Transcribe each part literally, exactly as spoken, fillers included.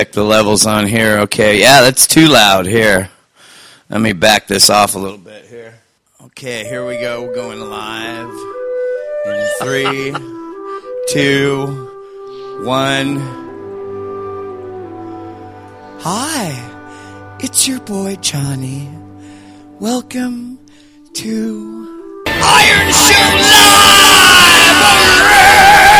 Check the levels on here. Okay, yeah, that's too loud here. Let me back this off a little bit here. Okay, here we go. We're going live in three, two, one. Hi, it's your boy Johnny. Welcome to Iron Show Live!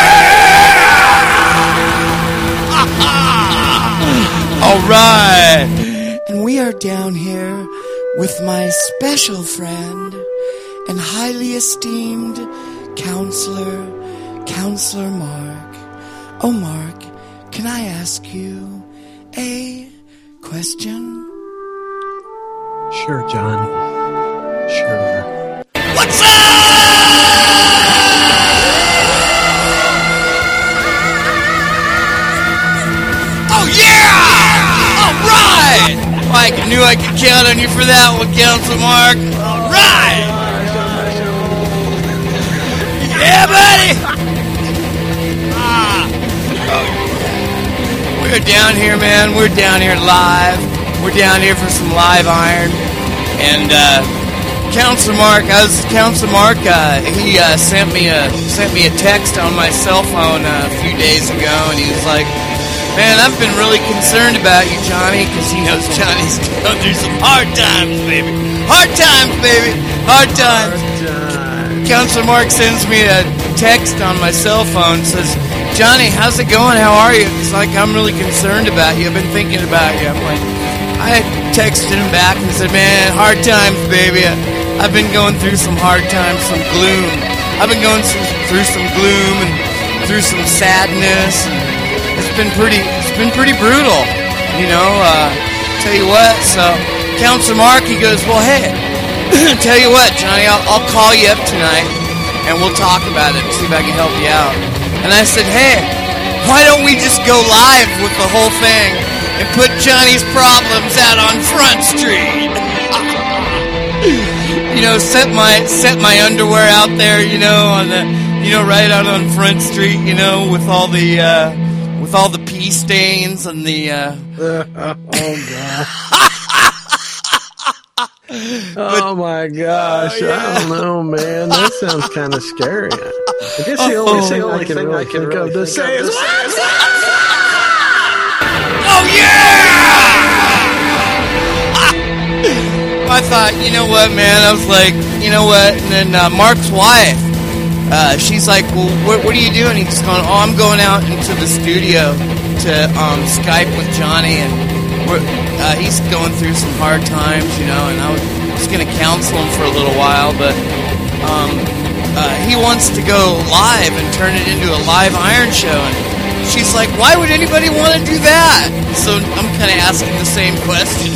All right. And we are down here with my special friend and highly esteemed counselor, Counselor Mark. Oh, Mark, can I ask you a question? Sure, John. Sure. What's up? Oh, yeah! All right! I knew I could count on you for that one, Counselor Mark. All right! Yeah, buddy! Ah. Oh. We're down here, man. We're down here live. We're down here for some live iron. And, uh, Counselor Mark, I was, Counselor Mark, uh, he, uh, sent me a, sent me a text on my cell phone uh, a few days ago, and he was like, man, I've been really concerned about you, Johnny, because he knows Johnny's going through some hard times, baby. Hard times, baby. Hard times. Hard times. Counselor Mark sends me a text on my cell phone, says, Johnny, how's it going? How are you? It's like, I'm really concerned about you. I've been thinking about you. I'm like, I texted him back and said, man, hard times, baby. I've been going through some hard times, some gloom. I've been going through some gloom and through some sadness. It's been pretty, it's been pretty brutal, you know, uh, tell you what, so, Counselor Mark, he goes, well, hey, tell you what, Johnny, I'll, I'll call you up tonight, and we'll talk about it, and see if I can help you out. And I said, hey, why don't we just go live with the whole thing, and put Johnny's problems out on Front Street? You know, set my, set my underwear out there, you know, on the, you know, right out on Front Street, you know, with all the, uh, with all the pee stains and the, uh... oh, God. But, oh, my gosh. Uh, yeah. I don't know, man. That sounds kind of scary. I guess the only, oh, thing, the only I can thing really I can think really of to say is... Oh, yeah! I thought, you know what, man? I was like, you know what? And then uh, Mark's wife, Uh, she's like, well, what, what are you doing? He's going, oh, I'm going out into the studio to um, Skype with Johnny, and we're, uh, he's going through some hard times, you know, and I was just going to counsel him for a little while, but um, uh, he wants to go live and turn it into a live iron show, and she's like, why would anybody want to do that? So I'm kind of asking the same question.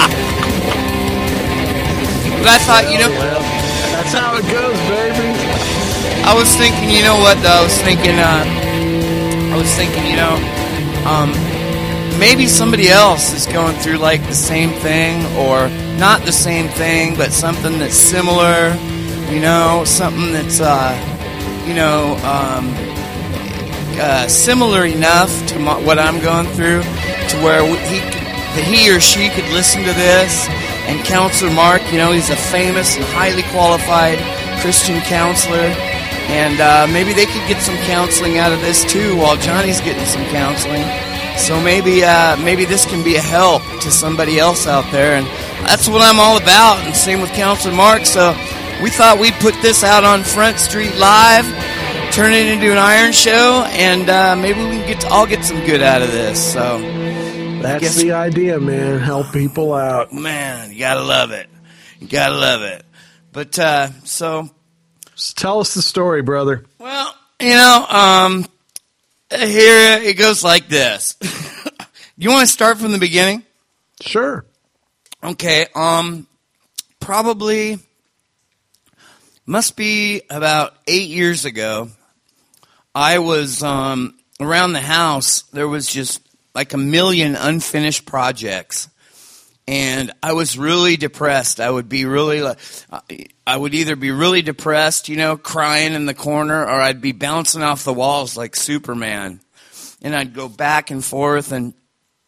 But I thought, you know... Well, that's how it goes, baby. I was thinking, you know what, though? I was thinking, uh, I was thinking, you know, um, maybe somebody else is going through, like, the same thing, or not the same thing, but something that's similar, you know, something that's, uh, you know, um, uh, similar enough to my, what I'm going through, to where he, that he or she could listen to this, and Counselor Mark, you know, he's a famous and highly qualified Christian counselor, and uh, maybe they could get some counseling out of this too, while Johnny's getting some counseling. So maybe uh, maybe this can be a help to somebody else out there, and that's what I'm all about, and same with Counselor Mark. So we thought we'd put this out on Front Street Live, turn it into an iron show, and uh, maybe we can get to, all get some good out of this. So that's guess, the idea, man. Help people out. Man, you gotta love it. You gotta love it. But uh, so, so tell us the story, brother. Well, you know, um, here it goes like this. You want to start from the beginning? Sure. Okay. Um, probably must be about eight years ago. I was um around the house. There was just like a million unfinished projects. And I was really depressed. I would be really, I would either be really depressed, you know, crying in the corner, or I'd be bouncing off the walls like Superman. And I'd go back and forth. And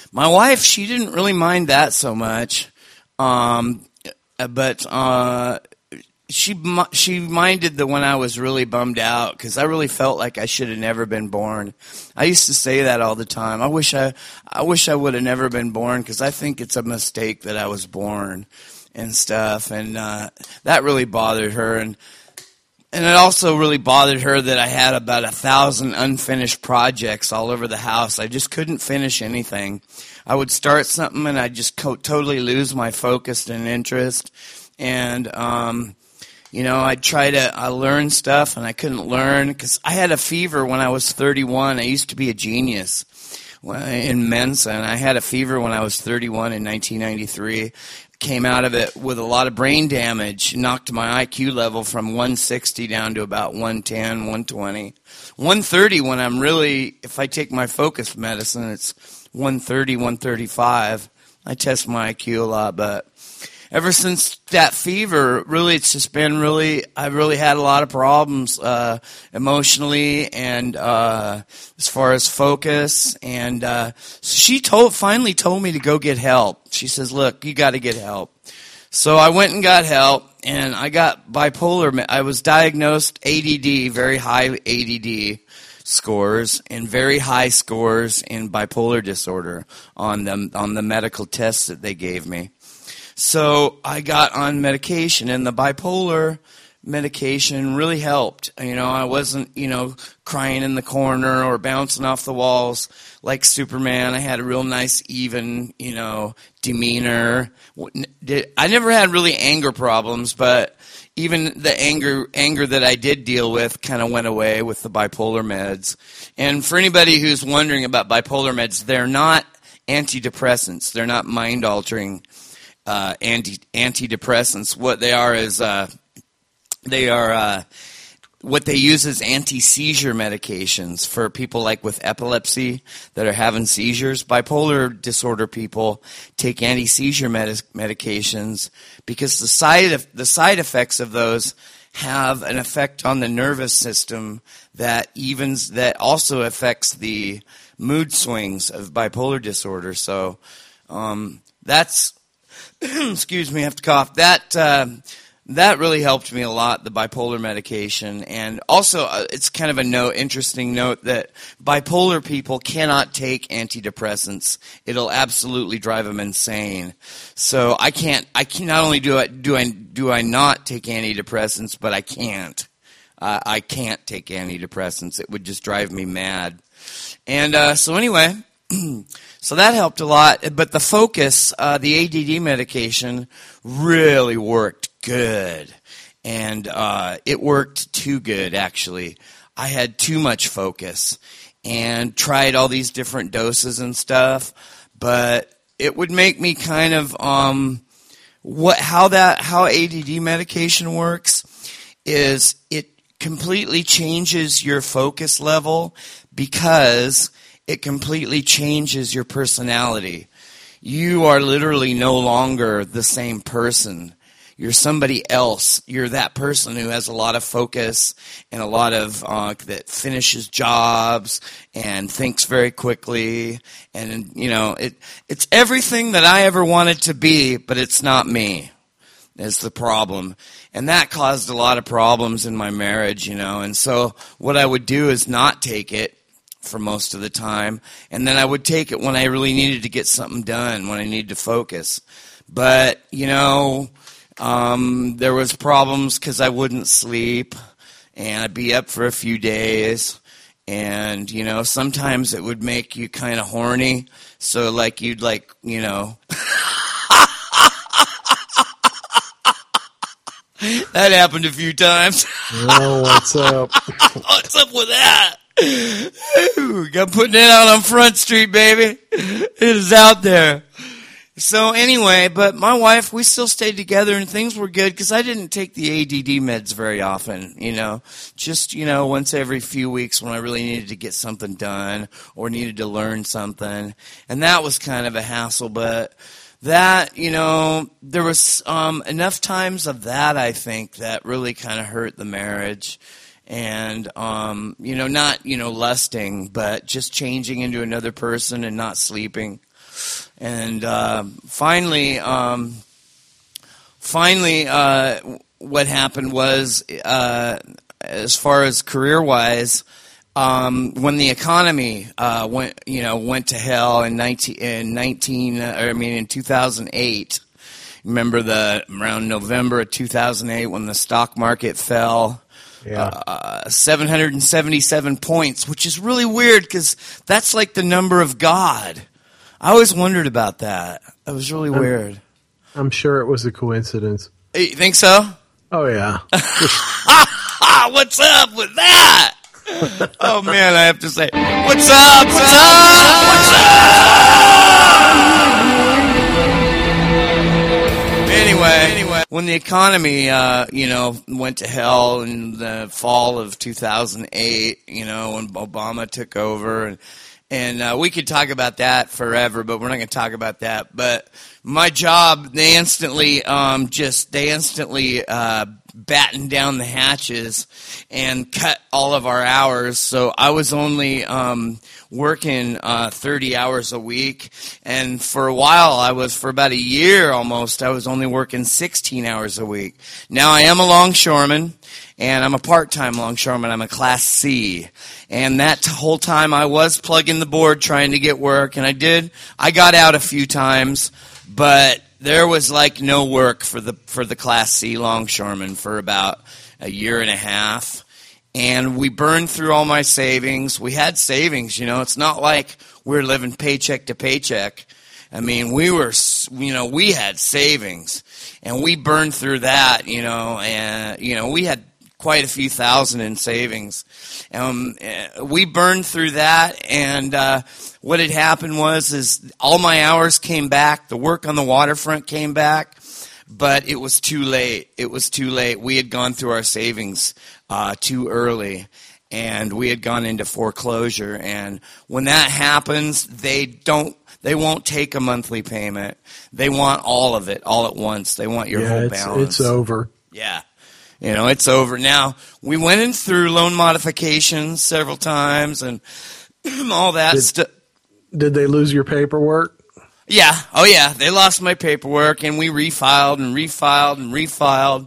My wife, she didn't really mind that so much, um, but uh, she she minded that when I was really bummed out because I really felt like I should have never been born. I used to say that all the time. I wish I I wish I would have never been born because I think it's a mistake that I was born and stuff, and uh, that really bothered her. And And it also really bothered her that I had about a thousand unfinished projects all over the house. I just couldn't finish anything. I would start something and I'd just co- totally lose my focus and interest. And, um, you know, I'd try to I learn stuff and I couldn't learn because I had a fever when I was thirty-one. I used to be a genius in Mensa, and I had a fever when I was thirty-one in nineteen ninety-three. Came out of it with a lot of brain damage, knocked my I Q level from one sixty down to about one ten, one twenty. one thirty when I'm really, if I take my focus medicine, it's one thirty, one thirty-five. I test my I Q a lot, but ever since that fever, really, it's just been really, I've really had a lot of problems uh, emotionally and uh, as far as focus. And uh, so she told, finally told me to go get help. She says, look, you got to get help. So I went and got help, and I got bipolar. I was diagnosed A D D, very high A D D scores, and very high scores in bipolar disorder on the, on the medical tests that they gave me. So I got on medication, and the bipolar medication really helped. You know, I wasn't, you know, crying in the corner or bouncing off the walls like Superman. I had a real nice, even, you know, demeanor. I never had really anger problems, but even the anger anger that I did deal with kind of went away with the bipolar meds. And for anybody who's wondering about bipolar meds, they're not antidepressants. They're not mind-altering Uh, anti antidepressants. What they are is uh, they are uh, what they use is anti-seizure medications for people like with epilepsy that are having seizures. Bipolar disorder people take anti-seizure med- medications because the side of, the side effects of those have an effect on the nervous system that evens that also affects the mood swings of bipolar disorder. So um, that's excuse me, I have to cough. That uh, that really helped me a lot, the bipolar medication. And also, uh, it's kind of a note, interesting note that bipolar people cannot take antidepressants. It'll absolutely drive them insane. So I can't. I can not only do I do I do I not take antidepressants, but I can't. Uh, I can't take antidepressants. It would just drive me mad. And uh, so anyway. So that helped a lot, but the focus, uh, the A D D medication really worked good, and uh, it worked too good, actually. I had too much focus and tried all these different doses and stuff, but it would make me kind of, um, what, how that, how A D D medication works is it completely changes your focus level because it completely changes your personality. You are literally no longer the same person. You're somebody else. You're that person who has a lot of focus and a lot of, uh, that finishes jobs and thinks very quickly. And, you know, it it's everything that I ever wanted to be, but it's not me. Is the problem. And that caused a lot of problems in my marriage, you know. And so what I would do is not take it for most of the time, and then I would take it when I really needed to get something done, when I needed to focus. But, you know, um, there was problems because I wouldn't sleep, and I'd be up for a few days, and, you know, sometimes it would make you kind of horny, so, like, you'd, like, you know... That happened a few times. Oh, what's up? What's up with that? Ooh, got putting it out on Front Street, baby. It is out there. So anyway, but my wife, we still stayed together and things were good because I didn't take the A D D meds very often, you know, just, you know, once every few weeks when I really needed to get something done or needed to learn something. And that was kind of a hassle, but that, you know, there was um, enough times of that, I think, that really kind of hurt the marriage. And, um, you know, not, you know, lusting, but just changing into another person and not sleeping And uh, finally, um, finally, uh, what happened was, uh, as far as career-wise, um, when the economy uh, went, you know, went to hell in nineteen, in nineteen, uh, I mean, in two thousand eight. Remember the around November of two thousand eight when the stock market fell. Yeah. Uh, seven hundred seventy-seven points, which is really weird because that's like the number of God. I always wondered about that. That was really I'm, weird. I'm sure it was a coincidence. Hey, you think so? Oh, yeah. What's up with that? Oh, man, I have to say, what's up? What's up? What's up? Anyway, anyway, when the economy, uh, you know, went to hell in the fall of two thousand eight, you know, when Obama took over, and and uh, we could talk about that forever, but we're not going to talk about that. But my job, they instantly, um, just they instantly uh, battened down the hatches and cut all of our hours. So I was only um, working uh, thirty hours a week, and for a while, I was for about a year almost. I was only working sixteen hours a week. Now I am a longshoreman, and I'm a part-time longshoreman. I'm a Class C, and that whole time I was plugging the board trying to get work, and I did. I got out a few times, but there was like no work for the for the Class C longshoreman for about a year and a half. And we burned through all my savings. We had savings, you know. It's not like we're living paycheck to paycheck. I mean, we were, you know, we had savings, and we burned through that, you know, and, you know, we had quite a few thousand in savings. Um, we burned through that, and uh, what had happened was is all my hours came back. The work on the waterfront came back, but it was too late. It was too late. We had gone through our savings uh, too early, and we had gone into foreclosure. And when that happens, they don't. They won't take a monthly payment. They want all of it all at once. They want your yeah, whole it's, balance. It's over. Yeah. You know, it's over. Now, we went in through loan modifications several times and all that did, stuff. Did they lose your paperwork? Yeah. Oh, yeah. They lost my paperwork, and we refiled and refiled and refiled.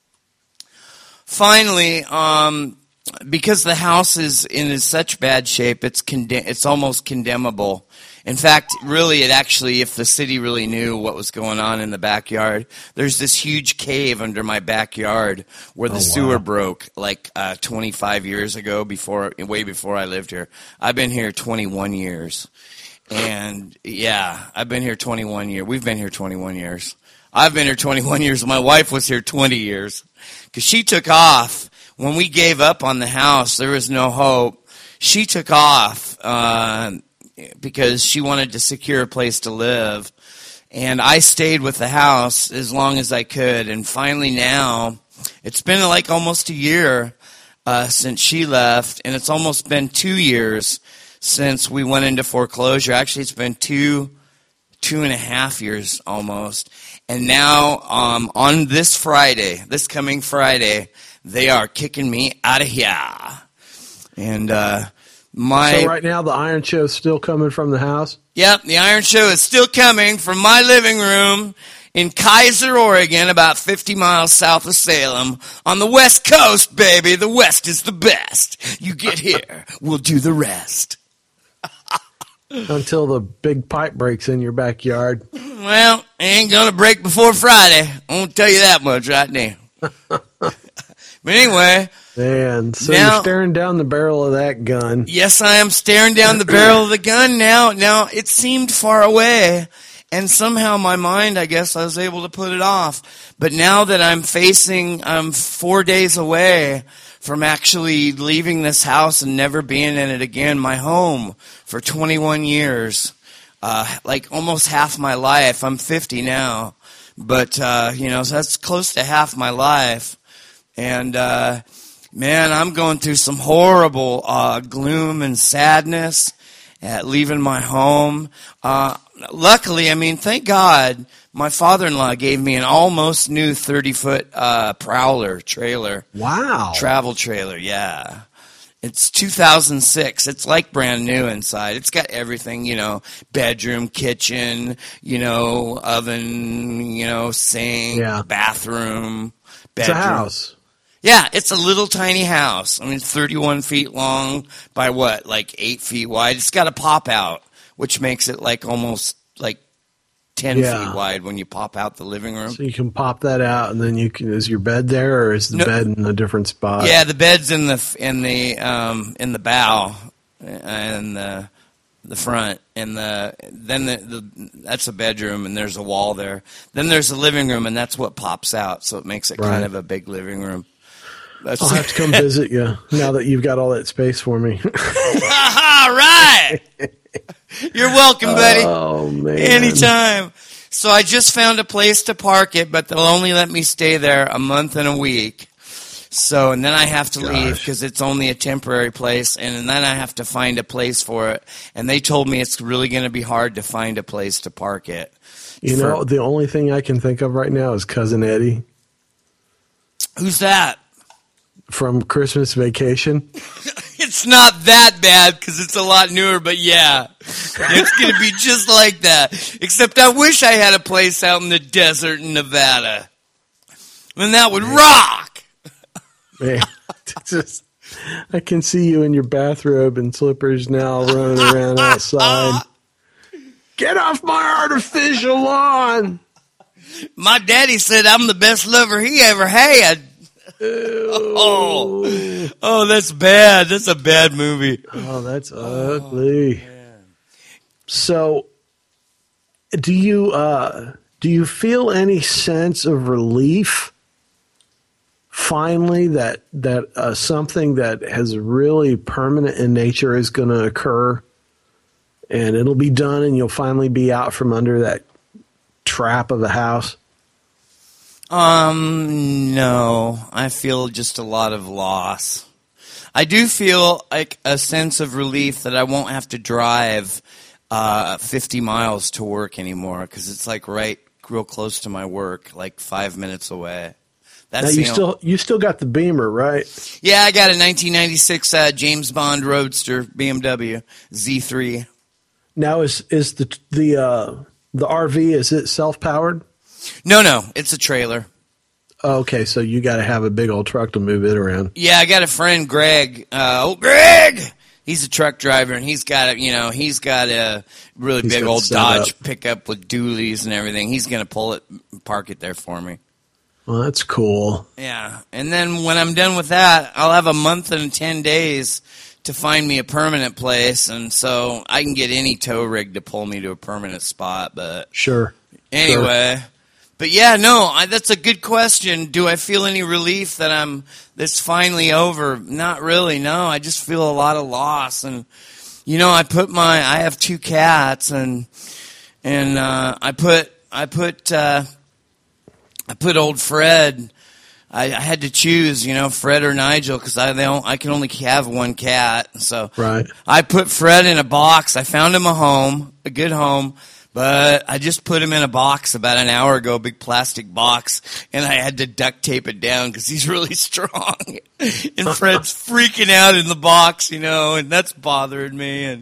Finally, um, because the house is in such bad shape, it's condemn- it's almost condemnable. In fact, really, it actually, if the city really knew what was going on in the backyard, there's this huge cave under my backyard where the oh, sewer wow. broke like uh, twenty-five years ago, before, way before I lived here. I've been here twenty-one years. And, yeah, I've been here twenty-one years. We've been here twenty-one years. I've been here twenty-one years. My wife was here twenty years because she took off. When we gave up on the house, there was no hope. She took off uh, because she wanted to secure a place to live. And I stayed with the house as long as I could. And finally now, it's been like almost a year uh, since she left. And it's almost been two years since we went into foreclosure. Actually, it's been two, two and a half years almost. And now um, on this Friday, this coming Friday, they are kicking me out of here. And uh, my So right now the Iron Show is still coming from the house? Yep, the Iron Show is still coming from my living room in Kaiser, Oregon, about fifty miles south of Salem, on the West Coast, baby. The West is the best. You get here, we'll do the rest. Until the big pipe breaks in your backyard. Well, it ain't going to break before Friday. I won't tell you that much right now. But anyway. Man, so now, you're staring down the barrel of that gun. Yes, I am staring down the barrel of the gun now. Now, it seemed far away, and somehow my mind, I guess, I was able to put it off. But now that I'm facing, I'm four days away from actually leaving this house and never being in it again, my home for twenty-one years, uh, like almost half my life. I'm fifty now, but, uh, you know, so that's close to half my life. And, uh, man, I'm going through some horrible uh, gloom and sadness at leaving my home. Uh, luckily, I mean, thank God, my father-in-law gave me an almost new thirty-foot uh, Prowler trailer. Wow. Travel trailer, yeah. It's two thousand six. It's like brand new inside. It's got everything, you know, bedroom, kitchen, you know, oven, you know, sink, Yeah. bathroom, bedroom. It's a house. Yeah, it's a little tiny house. I mean, thirty-one feet long by what, like eight feet wide. It's got a pop out, which makes it like almost like ten Yeah. feet wide when you pop out the living room. So you can pop that out, and then you can. Is your bed there, or is the No. bed in a different spot? Yeah, the bed's in the in the um, in the bow and the the front, and the then the, the that's a bedroom, and there's a wall there. Then there's the living room, and that's what pops out, so it makes it Right. kind of a big living room. That's I'll have to come visit you now that you've got all that space for me. All right. You're welcome, buddy. Oh man! Anytime. So I just found a place to park it, but they'll only let me stay there a month and a week. So, and then I have to Gosh. leave because it's only a temporary place, and then I have to find a place for it. And they told me it's really going to be hard to find a place to park it. You For- know, the only thing I can think of right now is Cousin Eddie Who's that? from Christmas Vacation. It's not that bad because it's a lot newer, but yeah, it's going to be just like that. Except I wish I had a place out in the desert in Nevada. Then that would rock. Man, just I can see you in your bathrobe and slippers now running around outside. Get off my artificial lawn! My daddy said I'm the best lover he ever had. Oh, oh, that's bad. That's a bad movie. Oh, that's ugly. So, do you uh, do you feel any sense of relief? Finally, that that uh, something that has really permanent in nature is going to occur, and it'll be done, and you'll finally be out from under that trap of a house. Um, no, I feel just a lot of loss. I do feel like a sense of relief that I won't have to drive uh, fifty miles to work anymore because it's like right real close to my work, like five minutes away. That's Now the you only- still you still got the Beamer, right? Yeah, I got a nineteen ninety-six uh, James Bond Roadster B M W Z three. Now is is the the uh, the R V, is it self powered? No, no, it's a trailer. Okay, so you got to have a big old truck to move it around. Yeah, I got a friend, Greg. Uh, oh, Greg! He's a truck driver, and he's got a, you know, he's got a really He's big got old set Dodge up. pickup with dualies and everything. He's going to pull it, park it there for me. Well, that's cool. Yeah, and then when I'm done with that, I'll have a month and ten days to find me a permanent place, and so I can get any tow rig to pull me to a permanent spot. But Sure. anyway, Sure. but yeah, no, I, that's a good question. Do I feel any relief that I'm that's finally over? Not really. No, I just feel a lot of loss, and you know, I put my I have two cats, and and uh, I put I put uh, I put old Fred. I, I had to choose, you know, Fred or Nigel, because I they don't, I can only have one cat. So Right. I put Fred in a box. I found him a home, a good home, but I just put him in a box about an hour ago, a big plastic box, and I had to duct tape it down because he's really strong. And Fred's freaking out in the box, you know, and that's bothering me. And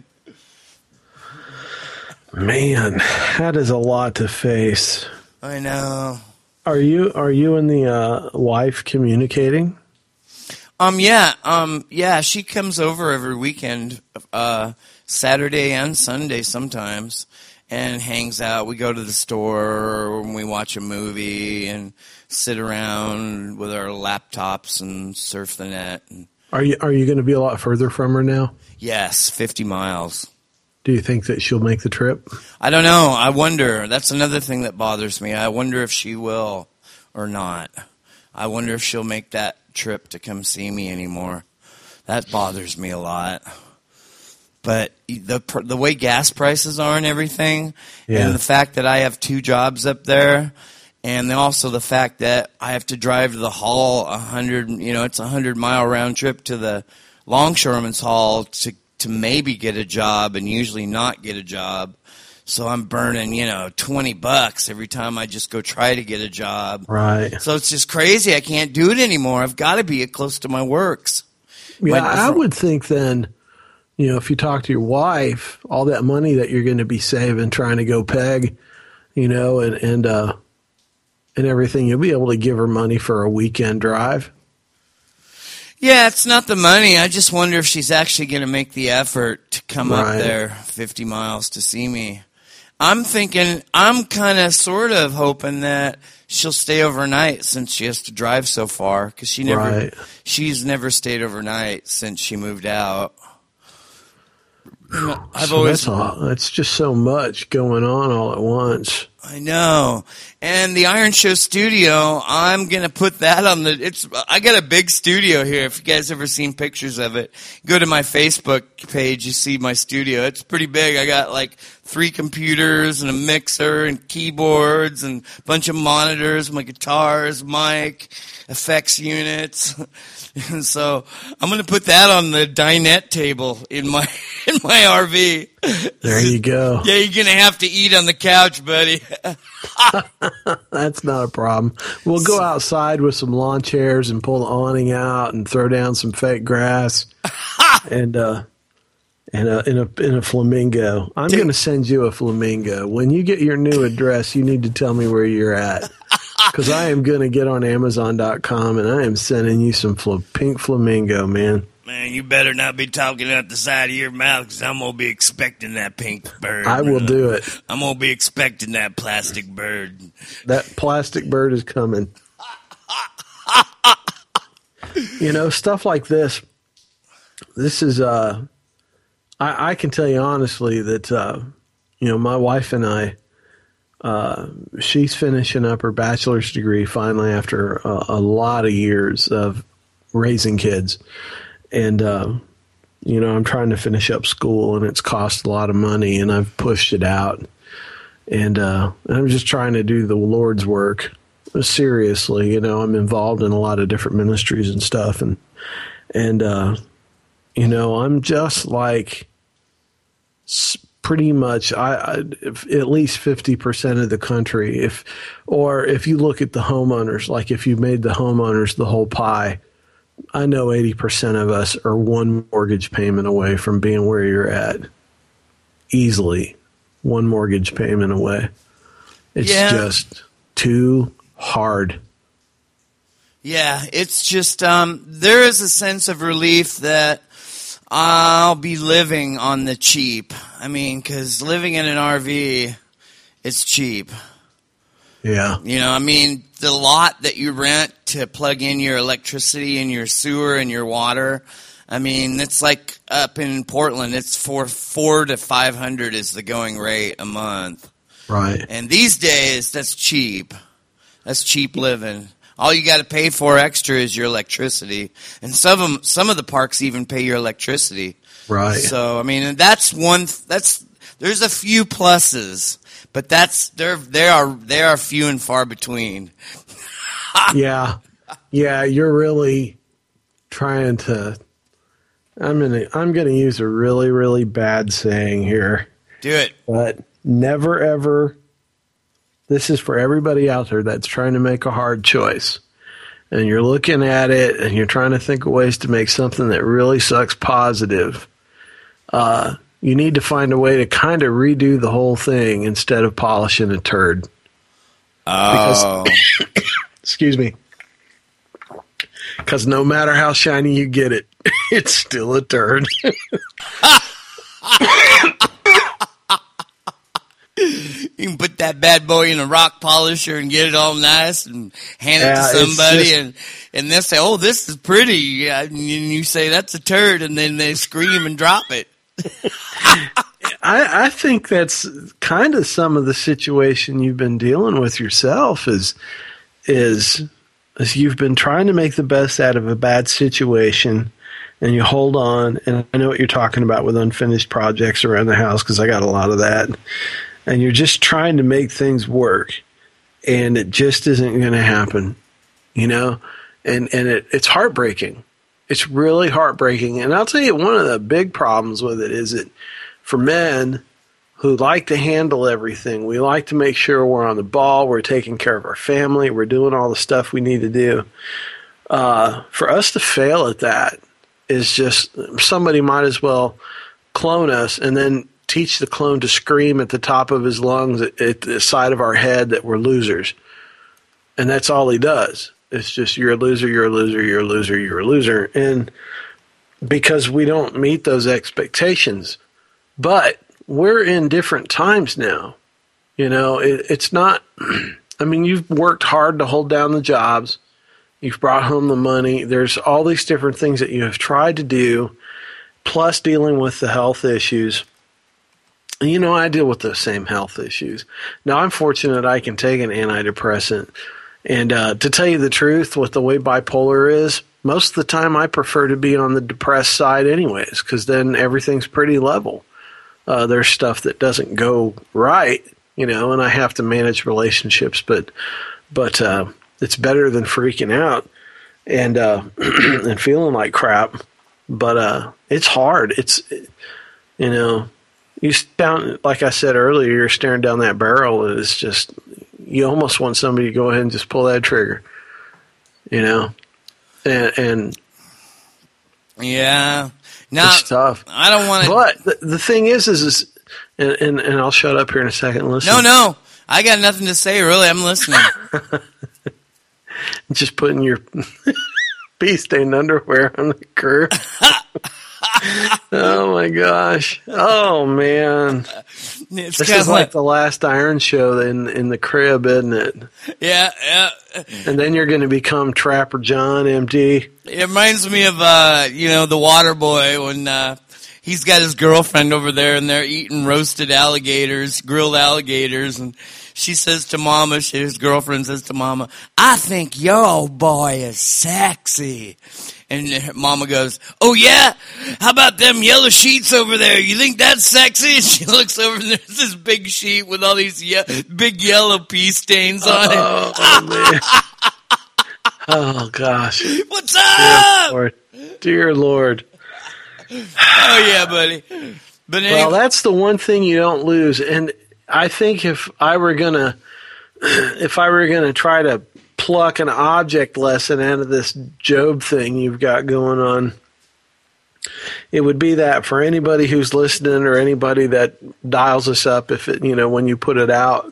Man, that is a lot to face. I know. Are you are you and the uh, wife communicating? Um, yeah, um, yeah, she comes over every weekend, uh, Saturday and Sunday sometimes, and hangs out. We go to the store and we watch a movie and sit around with our laptops and surf the net. And Are you are you going to be a lot further from her now? yes, fifty miles. Do you think that she'll make the trip? I don't know. I wonder. That's another thing that bothers me. I wonder if she will or not. I wonder if she'll make that trip to come see me anymore. That bothers me a lot. But the the way gas prices are and everything, Yeah. and the fact that I have two jobs up there, and then also the fact that I have to drive to the hall a hundred, you know, it's a hundred mile round trip to the longshoreman's hall to to maybe get a job, and usually not get a job. So I'm burning, you know, twenty bucks every time I just go try to get a job. Right. So it's just crazy. I can't do it anymore. I've got to be close to my works. Yeah, Went I from- would think then, you know, if you talk to your wife, all that money that you're going to be saving trying to go peg, you know, and and uh, and everything, you'll be able to give her money for a weekend drive. Yeah, it's not the money. I just wonder if she's actually going to make the effort to come Right. up there fifty miles to see me. I'm thinking, I'm kind of sort of hoping that she'll stay overnight since she has to drive so far, because she never, Right. she's never stayed overnight since she moved out. I've So always, that's, all, that's just so much going on all at once. I know. And the Iron Show studio, I'm going to put that on the, it's, I got a big studio here. If you guys ever seen pictures of it, go to my Facebook page, you see my studio. It's pretty big. I got like three computers and a mixer and keyboards and a bunch of monitors, my guitars, mic, effects units. And so I'm going to put that on the dinette table in my, in my R V. There you go. Yeah, you're going to have to eat on the couch, buddy. That's not a problem. We'll go outside with some lawn chairs and pull the awning out and throw down some fake grass and uh, and a, in a in a flamingo. I'm going to send you a flamingo. When you get your new address, you need to tell me where you're at, because I am going to get on Amazon dot com and I am sending you some fl- pink flamingo, man. Man, you better not be talking out the side of your mouth, because I'm going to be expecting that pink bird. I will do it. I'm going to be expecting that plastic bird. That plastic bird is coming. You know, stuff like this. This is, uh, I, I can tell you honestly that, uh, you know, my wife and I, uh, she's finishing up her bachelor's degree finally after a, a lot of years of raising kids. And, uh, you know, I'm trying to finish up school, and it's cost a lot of money, and I've pushed it out. And uh, I'm just trying to do the Lord's work. Seriously, you know, I'm involved in a lot of different ministries and stuff. And, and uh, you know, I'm just like pretty much I, I if, at least fifty percent of the country. If Or if you look at the homeowners, like if you made the homeowners the whole pie, I know eighty percent of us are one mortgage payment away from being where you're at. Easily. One mortgage payment away. It's Yeah. just too hard. Yeah, it's just, um, there is a sense of relief that I'll be living on the cheap. I mean, because living in an R V, it's cheap. Yeah. You know, I mean, the lot that you rent to plug in your electricity and your sewer and your water, I mean, it's like up in Portland, it's for four to five hundred is the going rate a month. Right. And these days, that's cheap. That's cheap living. All you got to pay for extra is your electricity, and some of them, some of the parks even pay your electricity. Right. So, I mean, that's one. That's there's a few pluses. But that's they're they are they are few and far between. Yeah, yeah, you're really trying to. I'm gonna I'm gonna use a really really bad saying here, Do it. but never ever. This is for everybody out there that's trying to make a hard choice, and you're looking at it and you're trying to think of ways to make something that really sucks positive. Uh, You need to find a way to kind of redo the whole thing instead of polishing a turd. Oh, Because, excuse me. Because no matter how shiny you get it, it's still a turd. you can put that bad boy in a rock polisher and get it all nice and hand Yeah, it it's to somebody, just- and and they'll say, "Oh, this is pretty," yeah, and you say that's a turd, and then they scream and drop it. I, I think that's kind of some of the situation you've been dealing with yourself is, is, is you've been trying to make the best out of a bad situation, and you hold on. And I know what you're talking about with unfinished projects around the house, because I got a lot of that. And you're just trying to make things work, and it just isn't going to happen, you know? And, and it, it's heartbreaking. It's really heartbreaking. And I'll tell you, one of the big problems with it is that for men who like to handle everything, we like to make sure we're on the ball, we're taking care of our family, we're doing all the stuff we need to do. Uh, for us to fail at that is just somebody might as well clone us and then teach the clone to scream at the top of his lungs at, at the side of our head that we're losers. And that's all he does. It's just, you're a loser, you're a loser, you're a loser, you're a loser. And because we don't meet those expectations. But we're in different times now. You know, it, it's not, I mean, you've worked hard to hold down the jobs. You've brought home the money. There's all these different things that you have tried to do, plus dealing with the health issues. And, you know, I deal with those same health issues. Now, I'm fortunate I can take an antidepressant. And uh, to tell you the truth, with the way bipolar is, most of the time I prefer to be on the depressed side anyways, because then everything's pretty level. Uh, there's stuff that doesn't go right, you know, and I have to manage relationships, but but uh, it's better than freaking out and uh, and feeling like crap. But uh, it's hard. It's, you know, you down, like I said earlier, you're staring down that barrel, and it's just, you almost want somebody to go ahead and just pull that trigger, you know, and, and yeah, now it's tough. I don't want to, but the, the thing is, is, is and, and, and I'll shut up here in a second and listen. No, no, I got nothing to say, really. I'm listening. Just putting your pea-stained underwear on the curb. Oh my gosh! Oh man, it's this is like, like the last Iron Show in in the crib, isn't it? Yeah, yeah. And then you're going to become Trapper John, M D. It reminds me of uh, you know, the Water Boy when uh, he's got his girlfriend over there, and they're eating roasted alligators, grilled alligators, and she says to Mama, she, his girlfriend says to Mama, "I think your old boy is sexy." And Mama goes, "Oh, yeah? How about them yellow sheets over there? You think that's sexy?" And she looks over, and there's this big sheet with all these ye- big yellow pea stains on oh, it. Man. Oh, gosh. What's up? Dear Lord. Dear Lord. Oh, yeah, buddy. But anyway, well, that's the one thing you don't lose. And I think if I were going to, if I were going to try to pluck an object lesson out of this Job thing you've got going on, it would be that for anybody who's listening or anybody that dials us up, if it, you know, when you put it out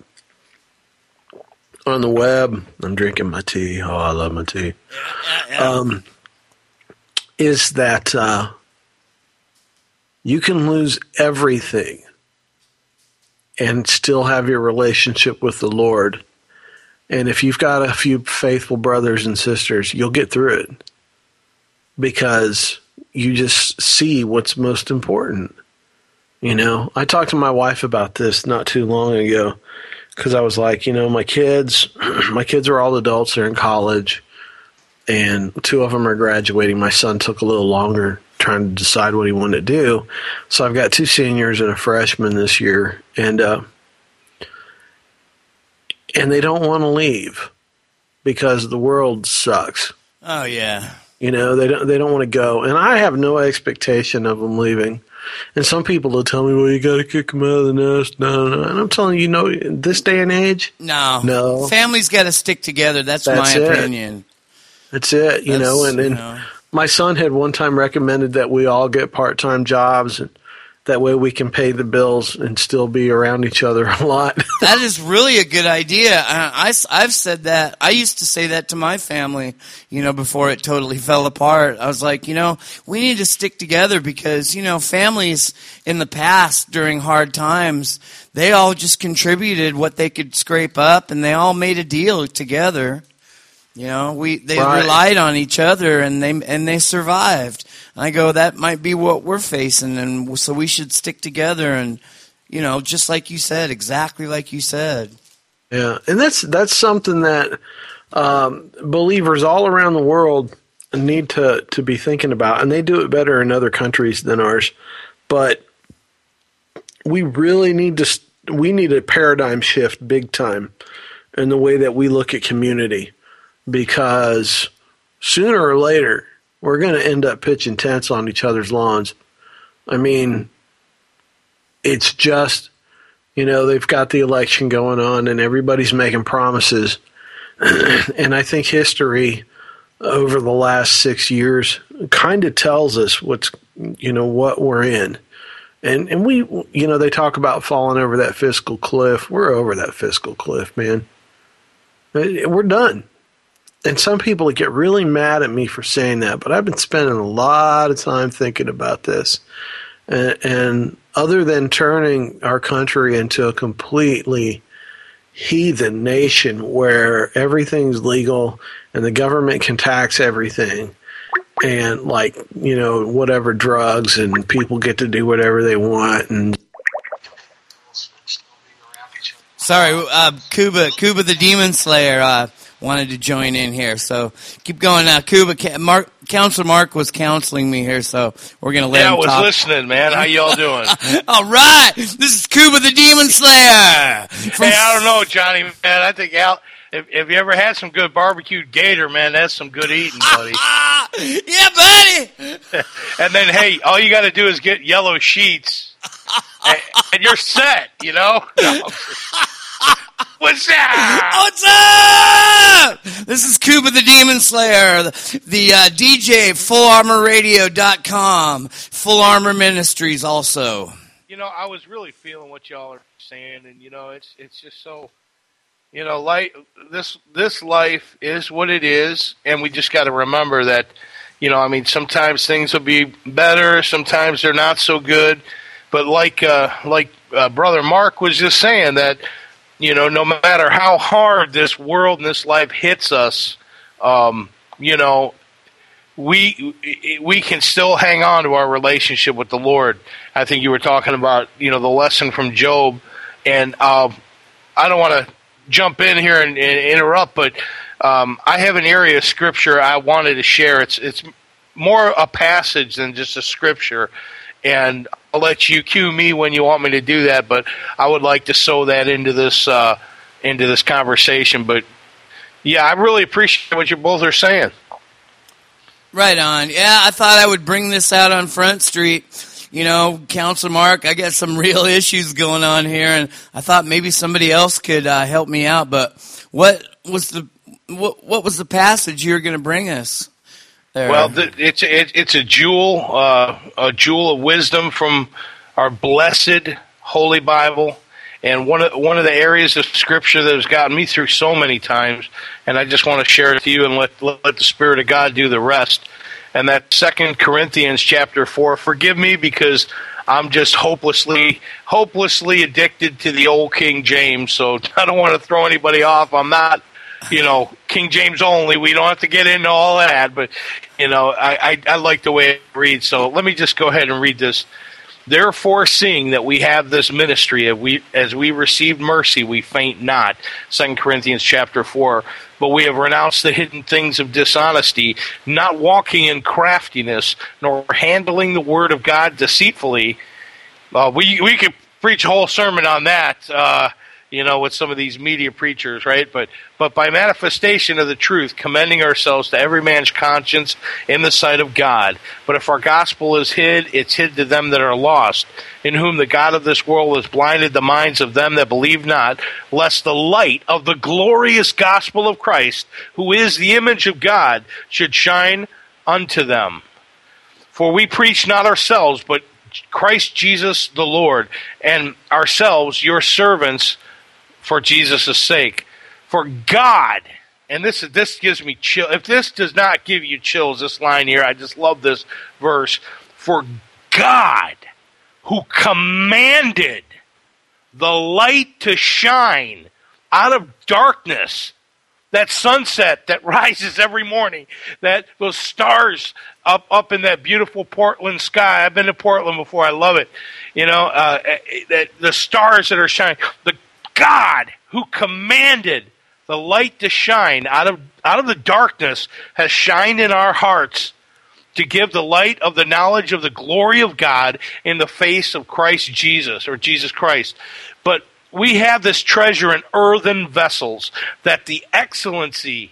on the web, I'm drinking my tea. Oh, I love my tea. Yeah, yeah. Um, is that uh, you can lose everything and still have your relationship with the Lord. And if you've got a few faithful brothers and sisters, you'll get through it because you just see what's most important. You know, I talked to my wife about this not too long ago because I was like, you know, my kids, my kids are all adults. They're in college, and two of them are graduating. My son took a little longer trying to decide what he wanted to do. So I've got two seniors and a freshman this year, and uh, and they don't want to leave because the world sucks. Oh, yeah. You know, they don't they don't want to go. And I have no expectation of them leaving. And some people will tell me, well, you got to kick them out of the nest. No, no. And I'm telling you, you know, in this day and age, No. No. Family's got to stick together. That's, That's my it. opinion. that's it, you That's, know. And then you know. my son had one time recommended that we all get part-time jobs, and that way we can pay the bills and still be around each other a lot. That is really a good idea. I, I, have said that. I used to say that to my family, you know, before it totally fell apart. I was like, you know, we need to stick together because, you know, families in the past during hard times, they all just contributed what they could scrape up, and they all made a deal together. You know, we they Right. relied on each other, and they and they survived. And I go, that might be what we're facing, and so we should stick together. And you know, just like you said, exactly like you said. Yeah, and that's that's something that um, believers all around the world need to, to be thinking about, and they do it better in other countries than ours. But we really need to we need a paradigm shift big time in the way that we look at community, because sooner or later we're going to end up pitching tents on each other's lawns. I mean, it's just, you know, they've got the election going on and everybody's making promises. And I think history over the last six years kind of tells us what's, you know, what we're in. And and we, you know, they talk about falling over that fiscal cliff. We're over that fiscal cliff, man. We're done. And some people get really mad at me for saying that, but I've been spending a lot of time thinking about this. And, and other than turning our country into a completely heathen nation where everything's legal and the government can tax everything, and like, you know, whatever drugs, and people get to do whatever they want. And sorry, uh, Cuba, Cuba the Demon Slayer uh, wanted to join in here, so keep going now. Cuba, Mark, Counselor Mark was counseling me here, so we're gonna let yeah, him I was talk. listening, man. How y'all doing? All right, this is Cuba the Demon Slayer. From- hey, I don't know, Johnny, man. I think Al. If, if you ever had some good barbecued gator, man, that's some good eating, buddy. Yeah, buddy. And then, hey, all you got to do is get yellow sheets, and, and you're set, you know? No. What's up? What's up? This is Cuba the Demon Slayer, the, the uh, D J, full armor radio dot com, Full Armor Ministries also. You know, I was really feeling what y'all are saying, and, you know, it's it's just so... You know, life, this this life is what it is, and we just got to remember that, you know, I mean, sometimes things will be better, sometimes they're not so good, but like uh, like uh, Brother Mark was just saying that, you know, no matter how hard this world and this life hits us, um, you know, we we can still hang on to our relationship with the Lord. I think you were talking about, you know, the lesson from Job, and uh, I don't want to jump in here and, and interrupt, but um, I have an area of scripture I wanted to share. It's it's more a passage than just a scripture, and I'll let you cue me when you want me to do that. But I would like to sew that into this uh, into this conversation. But yeah, I really appreciate what you both are saying. Right on. Yeah, I thought I would bring this out on Front Street. You know, Counselor Mark, I got some real issues going on here, and I thought maybe somebody else could uh, help me out. But what was the what, what was the passage you were going to bring us there? Well, the, it's it, it's a jewel, uh, a jewel of wisdom from our blessed Holy Bible, and one of one of the areas of Scripture that has gotten me through so many times, and I just want to share it with you and let let the Spirit of God do the rest. And that Second Corinthians chapter four. Forgive me because I'm just hopelessly, hopelessly addicted to the old King James. So I don't want to throw anybody off. I'm not, you know, King James only. We don't have to get into all that. But, you know, I, I, I like the way it reads. So let me just go ahead and read this. Therefore, seeing that we have this ministry, as we, as we received mercy, we faint not. Second Corinthians chapter four. But we have renounced the hidden things of dishonesty, not walking in craftiness, nor handling the word of God deceitfully. Uh, we we could preach a whole sermon on that, uh, you know, with some of these media preachers, right? But but by manifestation of the truth, commending ourselves to every man's conscience in the sight of God. But if our gospel is hid, it's hid to them that are lost, in whom the God of this world has blinded the minds of them that believe not, lest the light of the glorious gospel of Christ, who is the image of God, should shine unto them. For we preach not ourselves, but Christ Jesus the Lord, and ourselves your servants for Jesus' sake. For God, and this this gives me chill. If this does not give you chills, this line here, I just love this verse. For God, who commanded the light to shine out of darkness, that sunset that rises every morning, that those stars up up in that beautiful Portland sky. I've been to Portland before. I love it. You know, uh, that the stars that are shining. The God who commanded the light to shine out of out of the darkness has shined in our hearts to give the light of the knowledge of the glory of God in the face of Christ Jesus, or Jesus Christ. But we have this treasure in earthen vessels, that the excellency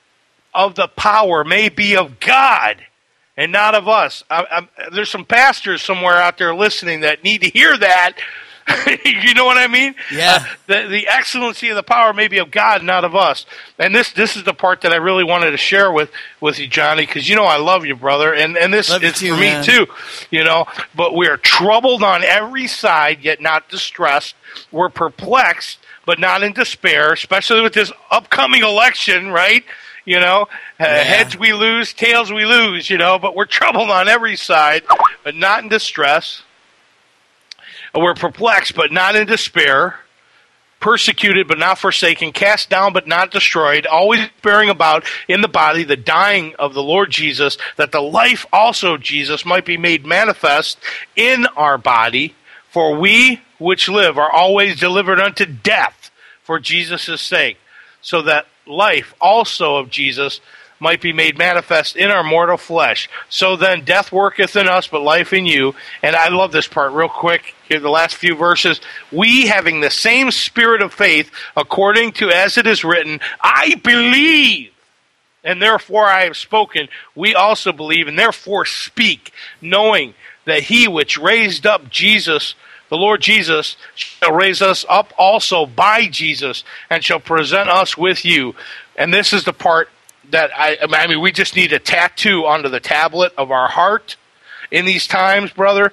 of the power may be of God and not of us. I, I, there's some pastors somewhere out there listening that need to hear that. You know what I mean? Yeah. Uh, the, the excellency of the power may be of God, not of us. And this this is the part that I really wanted to share with, with you, Johnny, because you know I love you, brother. And, and this Love you is too, for man. me, too. You know, but we are troubled on every side, yet not distressed. We're perplexed, but not in despair, especially with this upcoming election, right? You know, uh, Yeah. heads we lose, tails we lose, you know, but we're troubled on every side, but not in distress. We're perplexed, but not in despair. Persecuted, but not forsaken. Cast down, but not destroyed. Always bearing about in the body the dying of the Lord Jesus, that the life also of Jesus might be made manifest in our body. For we which live are always delivered unto death for Jesus' sake, so that life also of Jesus might be made manifest in our mortal flesh. So then death worketh in us, but life in you. And I love this part real quick. Here, the last few verses. We, having the same spirit of faith, according to as it is written, I believe, and therefore I have spoken. We also believe, and therefore speak, knowing that he which raised up Jesus, the Lord Jesus, shall raise us up also by Jesus, and shall present us with you. And this is the part that I, I mean, we just need a tattoo onto the tablet of our heart in these times, brother.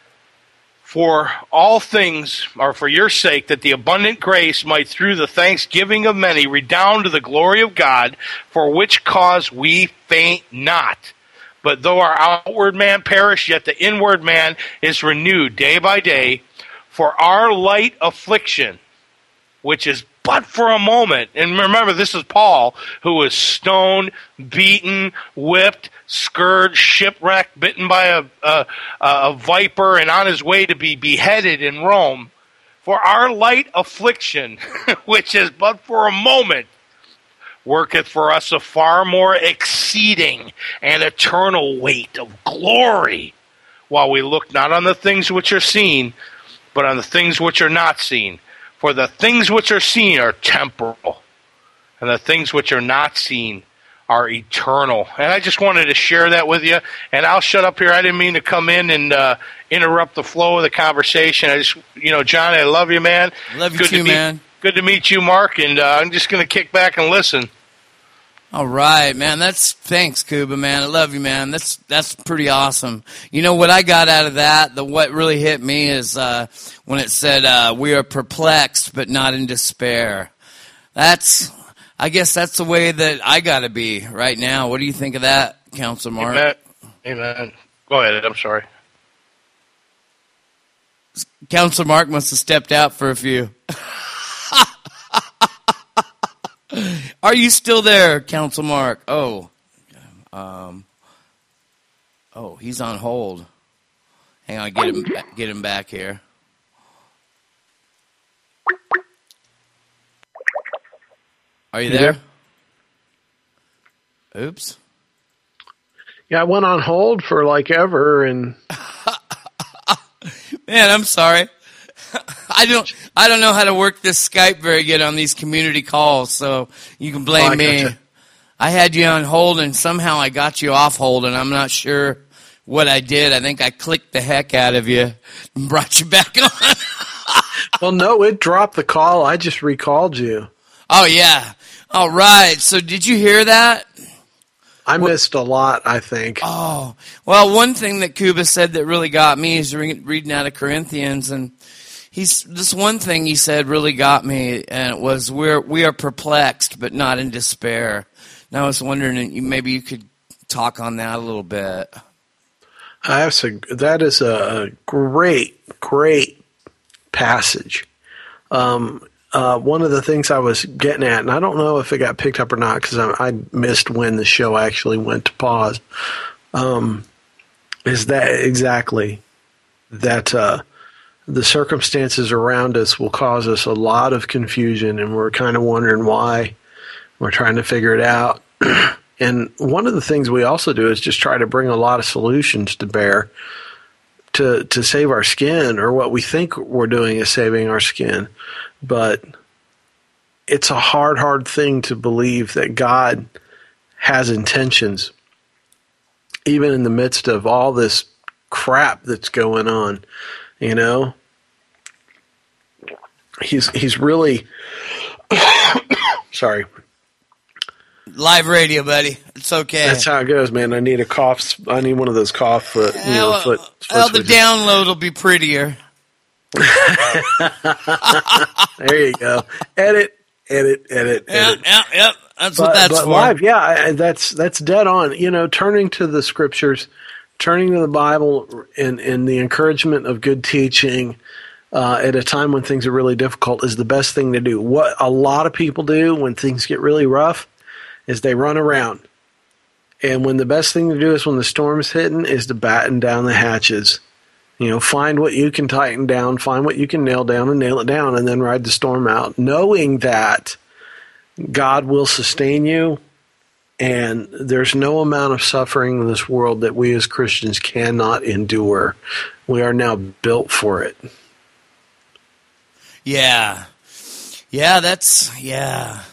For all things are for your sake, that the abundant grace might through the thanksgiving of many redound to the glory of God, for which cause we faint not. But though our outward man perish, yet the inward man is renewed day by day. For our light affliction, which is but for a moment, and remember, this is Paul, who was stoned, beaten, whipped, scourged, shipwrecked, bitten by a, a, a viper, and on his way to be beheaded in Rome. For our light affliction, which is but for a moment, worketh for us a far more exceeding and eternal weight of glory, while we look not on the things which are seen, but on the things which are not seen. For the things which are seen are temporal, and the things which are not seen are eternal. And I just wanted to share that with you, and I'll shut up here. I didn't mean to come in and uh, interrupt the flow of the conversation. I just, you know, John, I love you, man. Love you good too, to meet, man. Good to meet you, Mark, and uh, I'm just going to kick back and listen. All right, man. That's thanks, Kuba, man. I love you, man. That's that's pretty awesome. You know what I got out of that? The what really hit me is uh, when it said uh, we are perplexed but not in despair. That's, I guess, that's the way that I got to be right now. What do you think of that, Counselor Mark? Amen. Amen. Go ahead. I'm sorry. Counselor Mark must have stepped out for a few. Are you still there, Council Mark? Oh, um, oh, he's on hold. Hang on, get him, get him back here. Are you there? Oops. Yeah, I went on hold for like ever, and man, I'm sorry. I don't I don't know how to work this Skype very good on these community calls, so you can blame Oh, I me. gotcha. I had you on hold, and somehow I got you off hold, and I'm not sure what I did. I think I clicked the heck out of you and brought you back on. well, no, it dropped the call. I just recalled you. Oh, yeah. All right. So did you hear that? I missed a lot, I think. Oh, well, one thing that Kuba said that really got me is re- reading out of Corinthians, and he's this one thing he said really got me, and it was we're we are perplexed but not in despair. And I was wondering, maybe you could talk on that a little bit. That's a, that is a great, great passage. Um, uh, one of the things I was getting at, and I don't know if it got picked up or not because I, I missed when the show actually went to pause, um, is that exactly that uh, the circumstances around us will cause us a lot of confusion, and we're kind of wondering why. We're trying to figure it out. And one of the things we also do is just try to bring a lot of solutions to bear to to save our skin, or what we think we're doing is saving our skin. But it's a hard, hard thing to believe that God has intentions, even in the midst of all this crap that's going on, you know? he's he's really sorry. Live radio, buddy. It's okay. That's how it goes, man. I need a cough. I need one of those cough foot. You know, well, foot, well foot the download will be prettier. There you go. Edit, edit, edit, Yeah, edit. yeah, yeah. That's But, what that's but for. live, yeah, I, that's that's dead on. You know, turning to the scriptures, turning to the Bible, and and the encouragement of good teaching uh, at a time when things are really difficult is the best thing to do. What a lot of people do when things get really rough is they run around. And when the best thing to do is when the storm's hitting is to batten down the hatches. You know, find what you can tighten down, find what you can nail down and nail it down, and then ride the storm out, knowing that God will sustain you, and there's no amount of suffering in this world that we as Christians cannot endure. We are now built for it. Yeah. Yeah, that's, yeah.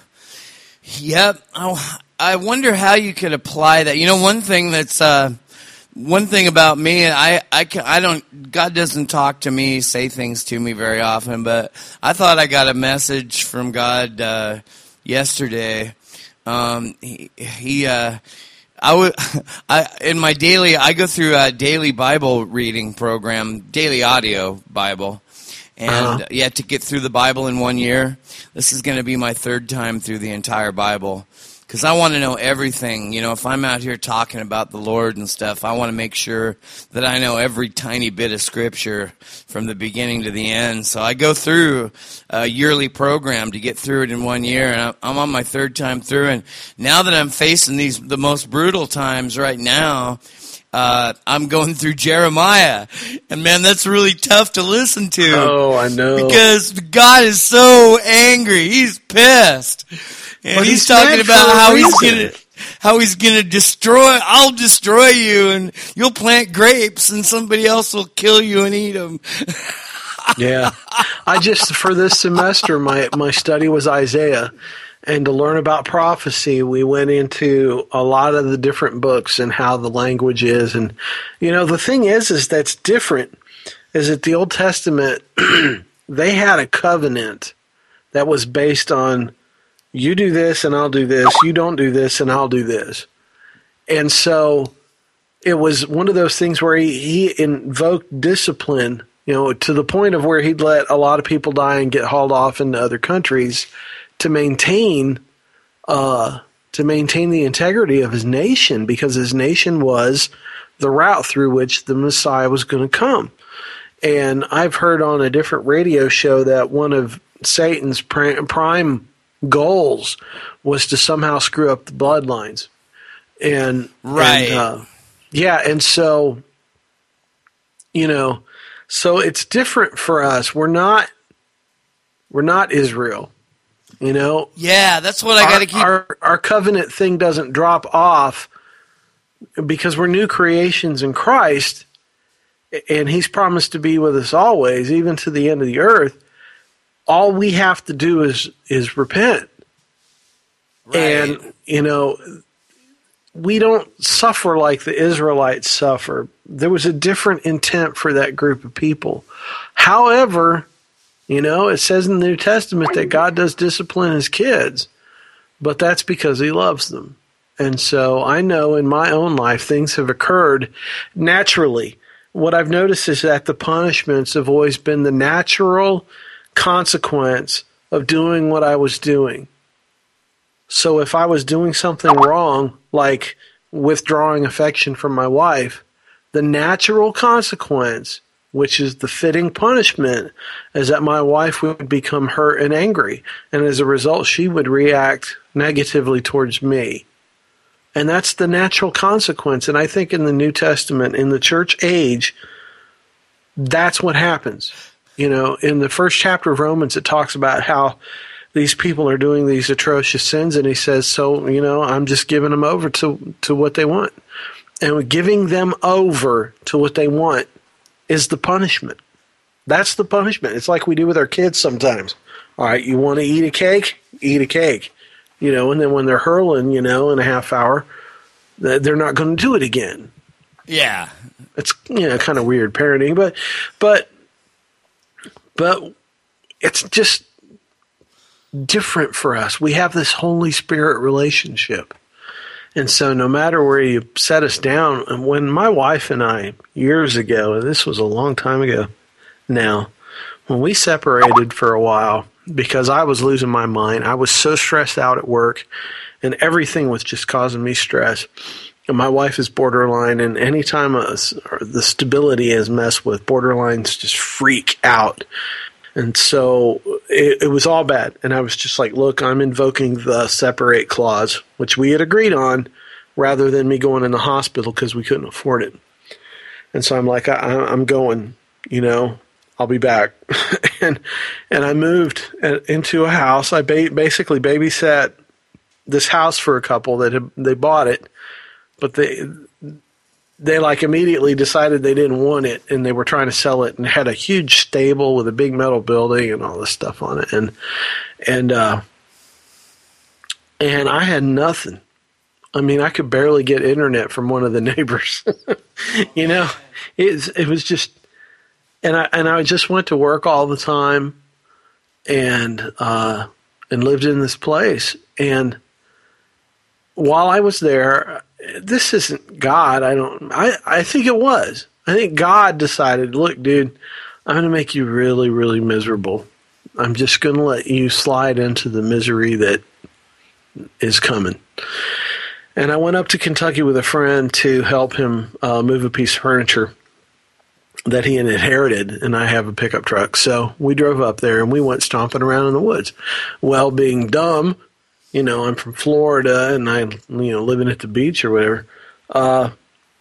Yep. Oh, I wonder how you could apply that. You know, one thing that's, uh, one thing about me, I, I, can, I don't, God doesn't talk to me, say things to me very often, but I thought I got a message from God, uh, yesterday. Um, he, he, uh, I would, I, in my daily, I go through a daily Bible reading program, daily audio Bible. And Uh-huh. yeah, to get through the Bible in one year, this is going to be my third time through the entire Bible. Because I want to know everything. You know, if I'm out here talking about the Lord and stuff, I want to make sure that I know every tiny bit of Scripture from the beginning to the end. So I go through a yearly program to get through it in one year, and I'm on my third time through. And now that I'm facing these the most brutal times right now, uh, I'm going through Jeremiah. And, man, that's really tough to listen to. Oh, I know. Because God is so angry. He's pissed. And But he's, he's talking mad about for a how he's reason. gonna how he's gonna destroy. I'll destroy you, and you'll plant grapes, and somebody else will kill you and eat them. Yeah. I just, for this semester, my, my study was Isaiah. And to learn about prophecy, we went into a lot of the different books and how the language is. And, you know, the thing is, is that's different is that the Old Testament, they had a covenant that was based on you do this and I'll do this, you don't do this and I'll do this. And so it was one of those things where he, he invoked discipline, you know, to the point of where he'd let a lot of people die and get hauled off into other countries to maintain uh, to maintain the integrity of his nation, because his nation was the route through which the Messiah was going to come. And I've heard on a different radio show that one of Satan's prime goals was to somehow screw up the bloodlines. And Right. and, uh, yeah, and so, you know, so it's different for us. We're not we're not Israel. You know, Yeah, that's what I got to keep. our, our covenant thing doesn't drop off because we're new creations in Christ, and He's promised to be with us always, even to the end of the earth. All we have to do is is repent, Right. and you know, we don't suffer like the Israelites suffer. There was a different intent for that group of people. However, you know, it says in the New Testament that God does discipline His kids, but that's because He loves them. And so I know in my own life things have occurred naturally. What I've noticed is that the punishments have always been the natural consequence of doing what I was doing. So if I was doing something wrong, like withdrawing affection from my wife, the natural consequence, which is the fitting punishment, is that my wife would become hurt and angry. And as a result, she would react negatively towards me. And that's the natural consequence. And I think in the New Testament, in the church age, that's what happens. You know, in the first chapter of Romans, it talks about how these people are doing these atrocious sins. And he says, so, you know, I'm just giving them over to, to what they want. And giving them over to what they want is the punishment. That's the punishment. It's like we do with our kids sometimes. All right, you want to eat a cake? Eat a cake. You know, and then when they're hurling, you know, in a half hour, they're not going to do it again. Yeah. It's, you know, kind of weird parenting, but, but, but it's just different for us. We have this Holy Spirit relationship. And so no matter where you set us down, and when my wife and I, years ago, and this was a long time ago now, when we separated for a while, because I was losing my mind, I was so stressed out at work, and everything was just causing me stress. And my wife is borderline, and anytime a, the stability is messed with, borderlines just freak out. And so it, it was all bad. And I was just like, look, I'm invoking the separate clause, which we had agreed on, rather than me going in the hospital because we couldn't afford it. And so I'm like, I, I'm going, you know, I'll be back. and and I moved into a house. I ba- basically babysat this house for a couple that had, they bought it, but they they like immediately decided they didn't want it, and they were trying to sell it, and it had a huge stable with a big metal building and all this stuff on it, and and uh, and I had nothing. I mean, I could barely get internet from one of the neighbors. you know, it it was just, and I and I just went to work all the time, and uh, and lived in this place, and while I was there. This isn't God. I don't, I, I think it was. I think God decided, look, dude, I'm going to make you really, really miserable. I'm just going to let you slide into the misery that is coming. And I went up to Kentucky with a friend to help him uh, move a piece of furniture that he had inherited, and I have a pickup truck. So we drove up there, and we went stomping around in the woods. Well, being dumb, you know, I'm from Florida, and I, you know, living at the beach or whatever. Uh,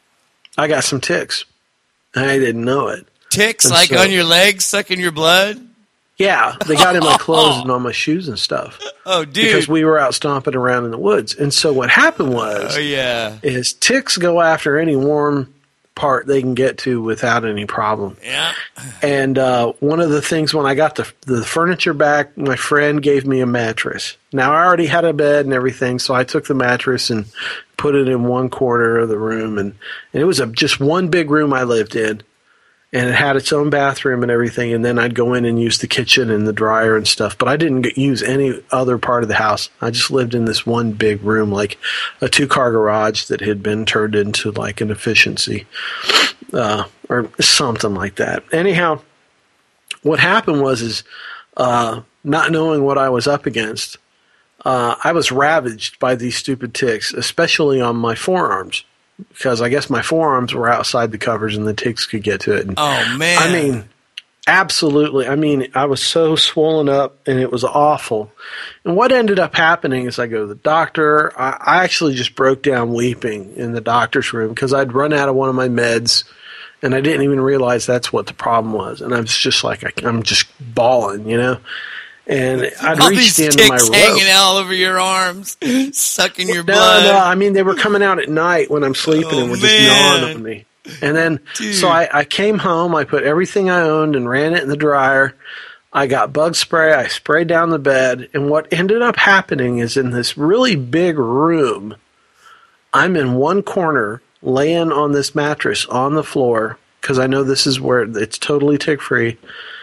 I got some ticks. I didn't know it. Ticks, and like so, on your legs, sucking your blood? Yeah, they got in my clothes and on my shoes and stuff. Oh, dude. Because we were out stomping around in the woods. And so what happened was, oh, yeah. is ticks go after any warm part they can get to without any problem. Yeah. And uh, one of the things when I got the the furniture back, my friend gave me a mattress. Now I already had a bed and everything, so I took the mattress and put it in one corner of the room, and, and it was a, just one big room I lived in, and it had its own bathroom and everything. And then I'd go in and use the kitchen and the dryer and stuff, but I didn't get, use any other part of the house. I just lived in this one big room, like a two-car garage that had been turned into like an efficiency uh, or something like that. Anyhow, what happened was is uh, not knowing what I was up against, uh, I was ravaged by these stupid ticks, especially on my forearms. Because I guess my forearms were outside the covers and the ticks could get to it. And, oh, man. I mean, absolutely. I mean, I was so swollen up and it was awful. And what ended up happening is I go to the doctor. I, I actually just broke down weeping in the doctor's room because I'd run out of one of my meds and I didn't even realize that's what the problem was. And I was just like, I, I'm just bawling, you know. And I'd all reached these into my ticks rope. hanging all over your arms, sucking your no, blood. No, I mean, they were coming out at night when I'm sleeping oh, and were just man. gnawing on me. And then, Dude. so I, I came home, I put everything I owned and ran it in the dryer. I got bug spray, I sprayed down the bed. And what ended up happening is in this really big room, I'm in one corner laying on this mattress on the floor because I know this is where it's totally tick-free.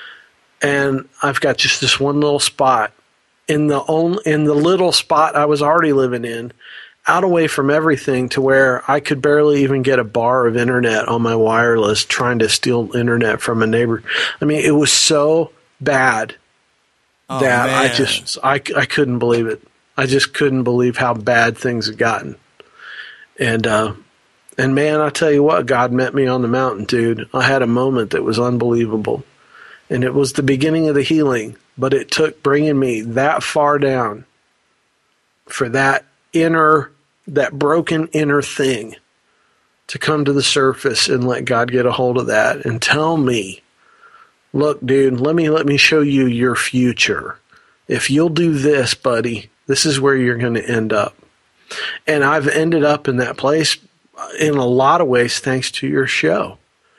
And I've got just this one little spot in the only, in the little spot I was already living in, out away from everything to where I could barely even get a bar of internet on my wireless trying to steal internet from a neighbor. I mean, it was so bad oh, that man. I just I, I couldn't believe it. I just couldn't believe how bad things had gotten. And uh, and man, I tell you what, God met me on the mountain, dude. I had a moment that was unbelievable. And it was the beginning of the healing, but it took bringing me that far down for that inner, that broken inner thing to come to the surface and let God get a hold of that and tell me, look, dude, let me, let me show you your future. If you'll do this, buddy, this is where you're going to end up. And I've ended up in that place in a lot of ways thanks to your show.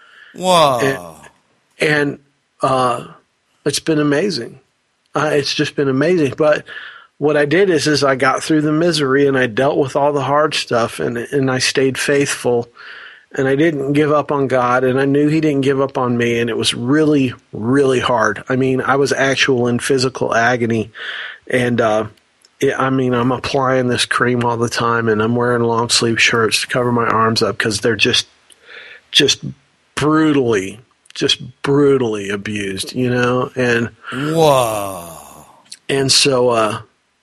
Whoa. And, and Uh, it's been amazing. Uh, it's just been amazing. But what I did is, is I got through the misery and I dealt with all the hard stuff and and I stayed faithful. and I didn't give up on God, and I knew he didn't give up on me, and it was really, really hard. I mean, I was actual in physical agony, and uh, it, I mean, I'm applying this cream all the time, and I'm wearing long sleeve shirts to cover my arms up because they're just, just brutally, just brutally abused, you know, and whoa, and so, uh,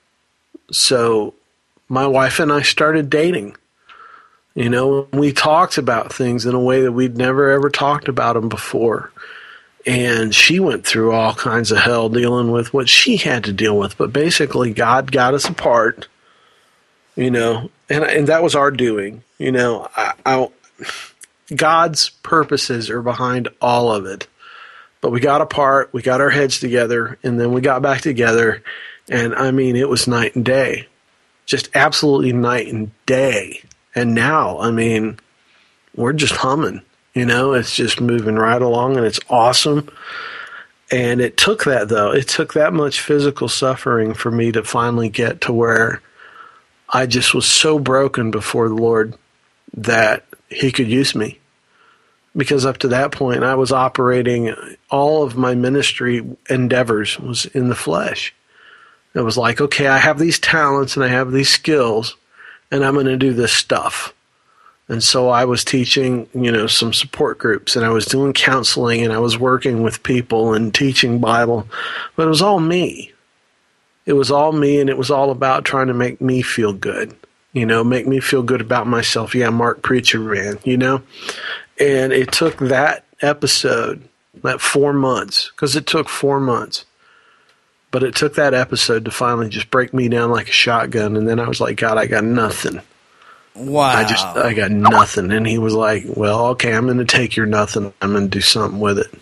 so my wife and I started dating. You know, we talked about things in a way that we'd never ever talked about them before. And she went through all kinds of hell dealing with what she had to deal with. But basically, God got us apart, you know, and and that was our doing. You know, I, I, God's purposes are behind all of it. But we got apart, we got our heads together, and then we got back together. And, I mean, it was night and day. Just absolutely night and day. And now, I mean, we're just humming, you know, it's just moving right along, and it's awesome. And it took that, though. It took that much physical suffering for me to finally get to where I just was so broken before the Lord that he could use me. Because up to that point, I was operating, all of my ministry endeavors was in the flesh. It was like, okay, I have these talents and I have these skills, and I'm going to do this stuff. And so I was teaching, you know, some support groups, and I was doing counseling, and I was working with people and teaching Bible. But it was all me. It was all me, and it was all about trying to make me feel good, you know, make me feel good about myself. Yeah, Mark Preacher Man, you know. And it took that episode, that four months, because it took four months. But it took that episode to finally just break me down like a shotgun. And then I was like, God, I got nothing. Wow. I just, I got nothing. And he was like, well, okay, I'm going to take your nothing. I'm going to do something with it.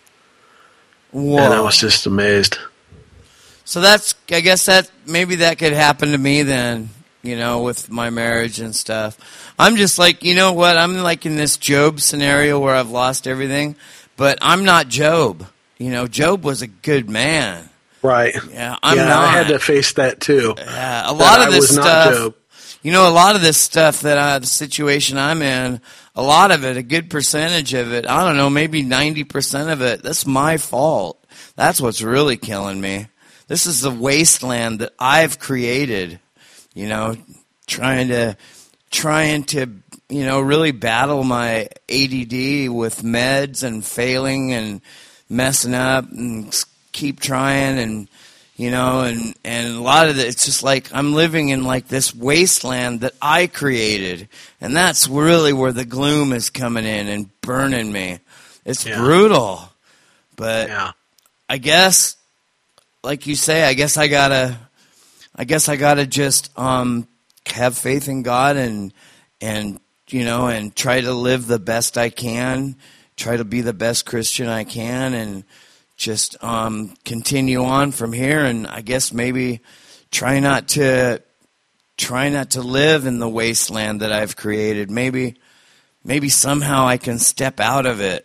Whoa. And I was just amazed. So that's, I guess that, maybe that could happen to me then, you know, with my marriage and stuff. I'm just like, you know what? I'm like in this Job scenario where I've lost everything, but I'm not Job. You know, Job was a good man. Right. Yeah, I'm yeah, not. I had to face that too. Yeah, a lot of this I was stuff. Not Job. You know, a lot of this stuff that I, the situation I'm in, a lot of it, a good percentage of it, I don't know, maybe ninety percent of it, that's my fault. That's what's really killing me. This is the wasteland that I've created, you know, trying to, trying to, you know, really battle my A D D with meds and failing and messing up and keep trying, and you know, and and a lot of it, it's just like I'm living in like this wasteland that I created, and that's really where the gloom is coming in and burning me. It's yeah. brutal, but yeah. I guess, like you say, I guess I gotta, I guess I gotta just um, have faith in God and and you know, and try to live the best I can, try to be the best Christian I can, and just um, continue on from here, and I guess maybe try not to try not to live in the wasteland that I've created. Maybe, maybe somehow I can step out of it.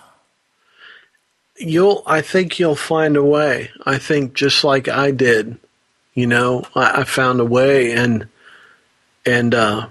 You'll, I think you'll find a way. I think just like I did, you know, I, I found a way, and and uh,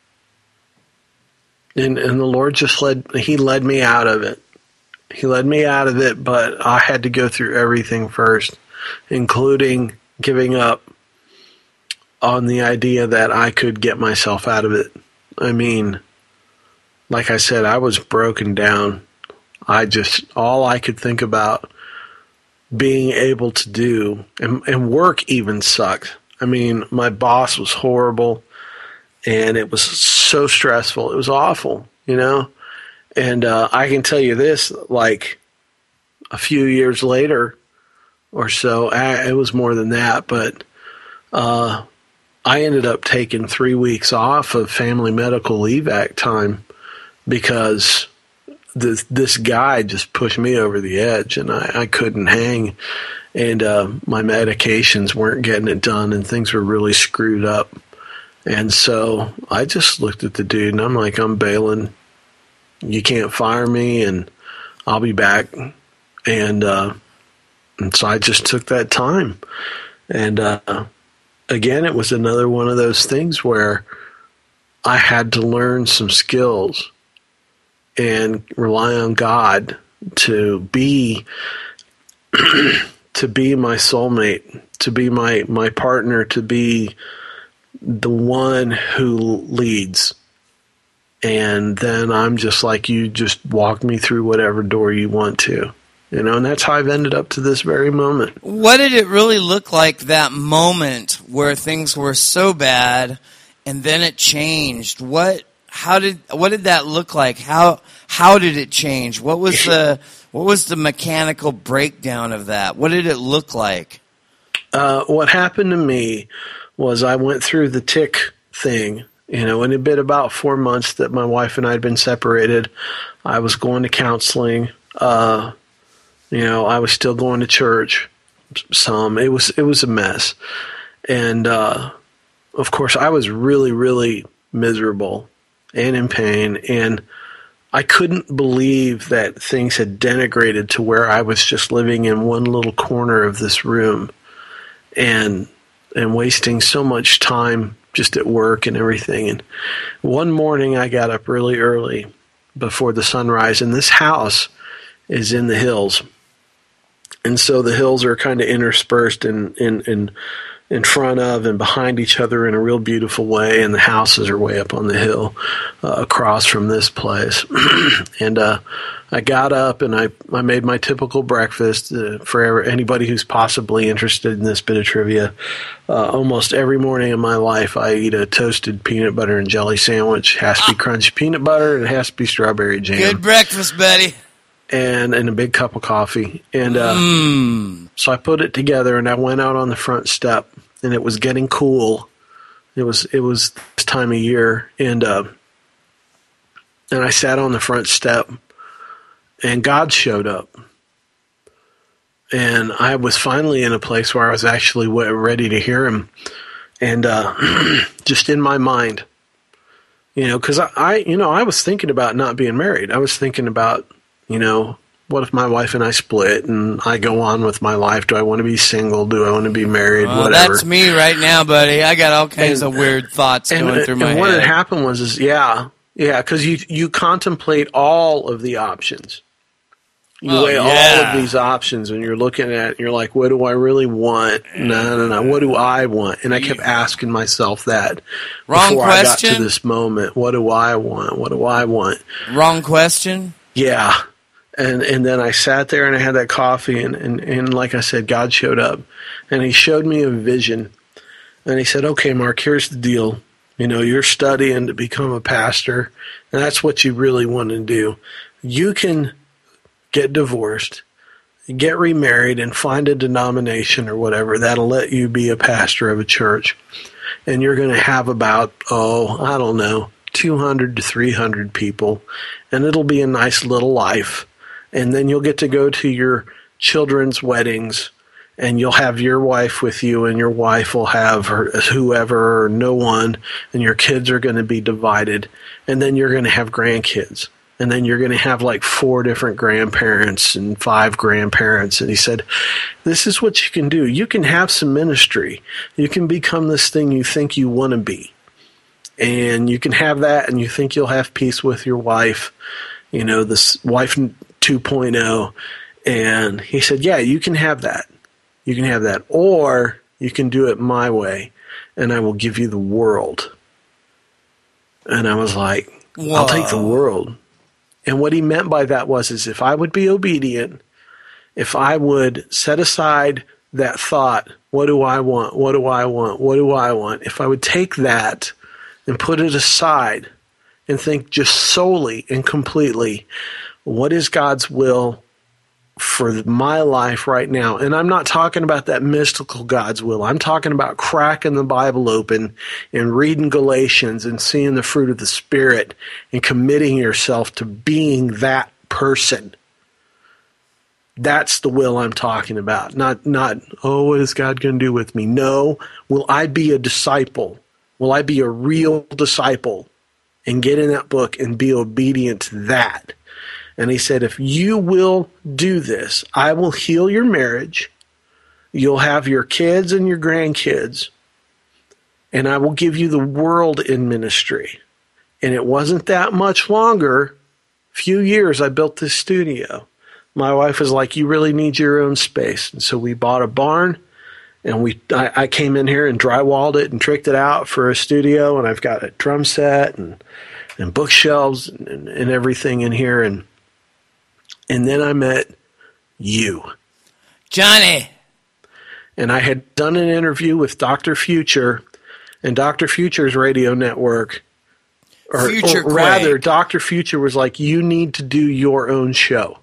and and the Lord just led. He led me out of it. He led me out of it, but I had to go through everything first, including giving up on the idea that I could get myself out of it. I mean, like I said, I was broken down. I just, all I could think about being able to do, and, and work even sucked. I mean, my boss was horrible, and it was so stressful. It was awful, you know? And uh, I can tell you this, like a few years later or so, I, it was more than that, but uh, I ended up taking three weeks off of Family Medical Leave Act time because this this guy just pushed me over the edge, and I, I couldn't hang, and uh, my medications weren't getting it done, and things were really screwed up. And so I just looked at the dude, and I'm like, I'm bailing. You can't fire me, and I'll be back. And, uh, and so I just took that time. And uh, again, it was another one of those things where I had to learn some skills and rely on God to be to be my soulmate, to be my, my partner, to be the one who leads. And then I'm just like, you just walk me through whatever door you want to. You know, and that's how I've ended up to this very moment. What did it really look like, that moment where things were so bad and then it changed? What how did what did that look like? How how did it change? What was the what was the mechanical breakdown of that? What did it look like? Uh, what happened to me was I went through the tick thing. You know, in a bit about four months that my wife and I had been separated, I was going to counseling. Uh, You know, I was still going to church some. It was it was a mess. And, uh, of course, I was really, really miserable and in pain. And I couldn't believe that things had denigrated to where I was just living in one little corner of this room and and wasting so much time just at work and everything. And one morning I got up really early before the sunrise, and this house is in the hills. And so the hills are kind of interspersed in, in, in, in front of and behind each other in a real beautiful way, and the houses are way up on the hill uh, across from this place. and uh, I got up and I, I made my typical breakfast uh, for anybody who's possibly interested in this bit of trivia. Uh, almost every morning of my life, I eat a toasted peanut butter and jelly sandwich. It has to be crunchy peanut butter, and it has to be strawberry jam. Good breakfast, Betty. And, and a big cup of coffee. And uh, mm. so I put it together, and I went out on the front step, and it was getting cool. It was it was this time of year, and uh, and I sat on the front step, and God showed up. And I was finally in a place where I was actually ready to hear him. And uh, just in my mind, you know, because I, I, you know, I was thinking about not being married. I was thinking about, you know, what if my wife and I split and I go on with my life? Do I want to be single? Do I want to be married? Well, whatever. That's me right now, buddy. I got all kinds and, of weird thoughts and, going through my and head. what had happened was, is yeah, yeah, because you you contemplate all of the options. You oh, weigh yeah. all of these options, and you're looking at it, and you're like, what do I really want? No, no, no. What do I want? And I kept asking myself that Wrong before question? I got to this moment. What do I want? What do I want? Wrong question? Yeah. And and then I sat there and I had that coffee, and, and, and like I said, God showed up, and he showed me a vision. And he said, okay, Mark, here's the deal. You know, you're studying to become a pastor, and that's what you really want to do. You can get divorced, get remarried, and find a denomination or whatever that'll let you be a pastor of a church. And you're going to have about, oh, I don't know, two hundred to three hundred people, and it'll be a nice little life. And then you'll get to go to your children's weddings, and you'll have your wife with you, and your wife will have her, whoever or no one, and your kids are going to be divided. And then you're going to have grandkids. And then you're going to have like four different grandparents and five grandparents. And he said, this is what you can do. You can have some ministry. You can become this thing you think you want to be. And you can have that, and you think you'll have peace with your wife, you know, this wife two point oh. And he said, yeah, you can have that. You can have that. Or you can do it my way, and I will give you the world. And I was like, Whoa. I'll take the world. And what he meant by that was, is if I would be obedient, if I would set aside that thought, what do I want? What do I want? What do I want? If I would take that and put it aside and think just solely and completely, what is God's will for my life right now? And I'm not talking about that mystical God's will. I'm talking about cracking the Bible open and reading Galatians and seeing the fruit of the Spirit and committing yourself to being that person. That's the will I'm talking about. Not, not oh, what is God going to do with me? No, will I be a disciple? Will I be a real disciple and get in that book and be obedient to that? And he said, if you will do this, I will heal your marriage. You'll have your kids and your grandkids. And I will give you the world in ministry. And it wasn't that much longer few years, I built this studio. My wife was like, you really need your own space. And so we bought a barn, and we I, I came in here and drywalled it and tricked it out for a studio, and I've got a drum set and and bookshelves and, and everything in here. And and then I met you. Johnny. And I had done an interview with Doctor Future and Doctor Future's radio network. Or, Future or rather, Doctor Future was like, you need to do your own show.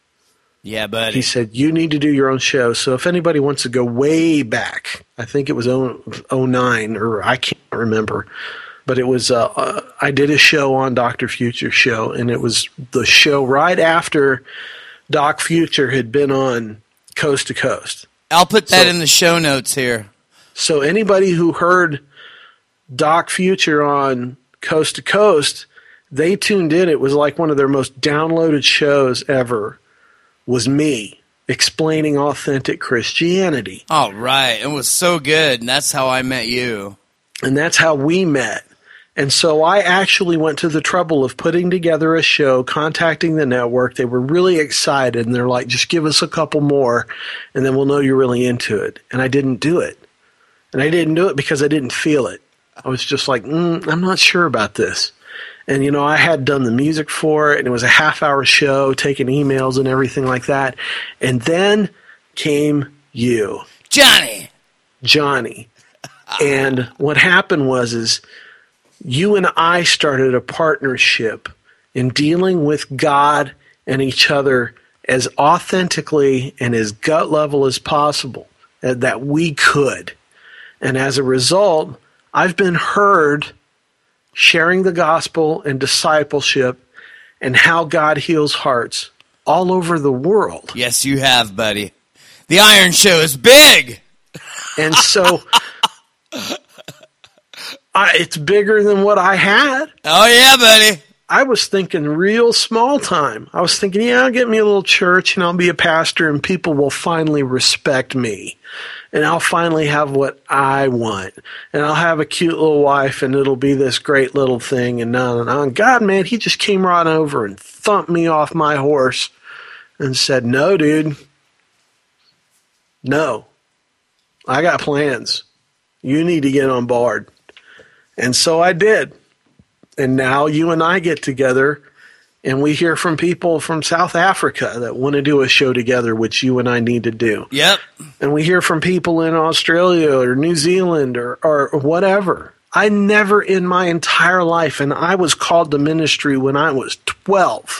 Yeah, buddy. He said, you need to do your own show. So if anybody wants to go way back, I think it was oh nine, or I can't remember. But it was, uh, uh, I did a show on Doctor Future's show, and it was the show right after Doc Future had been on Coast to Coast. I'll put that so, in the show notes here. So anybody who heard Doc Future on Coast to Coast, they tuned in. It was like one of their most downloaded shows ever. Was me explaining authentic Christianity. All right. It was so good, and that's how I met you. And that's how we met. And so I actually went to the trouble of putting together a show, contacting the network. They were really excited, and they're like, just give us a couple more, and then we'll know you're really into it. And I didn't do it. And I didn't do it because I didn't feel it. I was just like, mm, I'm not sure about this. And, you know, I had done the music for it, and it was a half-hour show, taking emails and everything like that. And then came you. Johnny. Johnny. And what happened was is you and I started a partnership in dealing with God and each other as authentically and as gut level as possible that we could. And as a result, I've been heard sharing the gospel and discipleship and how God heals hearts all over the world. Yes, you have, buddy. The Iron Show is big. And so I, it's bigger than what I had. Oh, yeah, buddy. I was thinking real small time. I was thinking, yeah, I'll get me a little church and I'll be a pastor and people will finally respect me. And I'll finally have what I want. And I'll have a cute little wife and it'll be this great little thing. And no, no, no. And God, man, he just came right over and thumped me off my horse and said, no, dude. No. I got plans. You need to get on board. And so I did. And now you and I get together and we hear from people from South Africa that want to do a show together, which you and I need to do. Yep. And we hear from people in Australia or New Zealand or, or whatever. I never in my entire life, and I was called to ministry when I was twelve,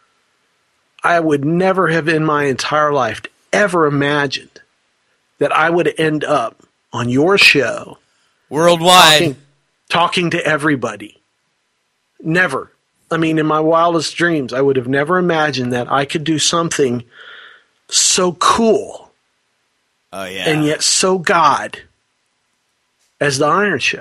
I would never have in my entire life ever imagined that I would end up on your show. Worldwide. Talking, talking to everybody. Never. I mean, in my wildest dreams, I would have never imagined that I could do something so cool. Oh, yeah. And yet so God as the Iron Show.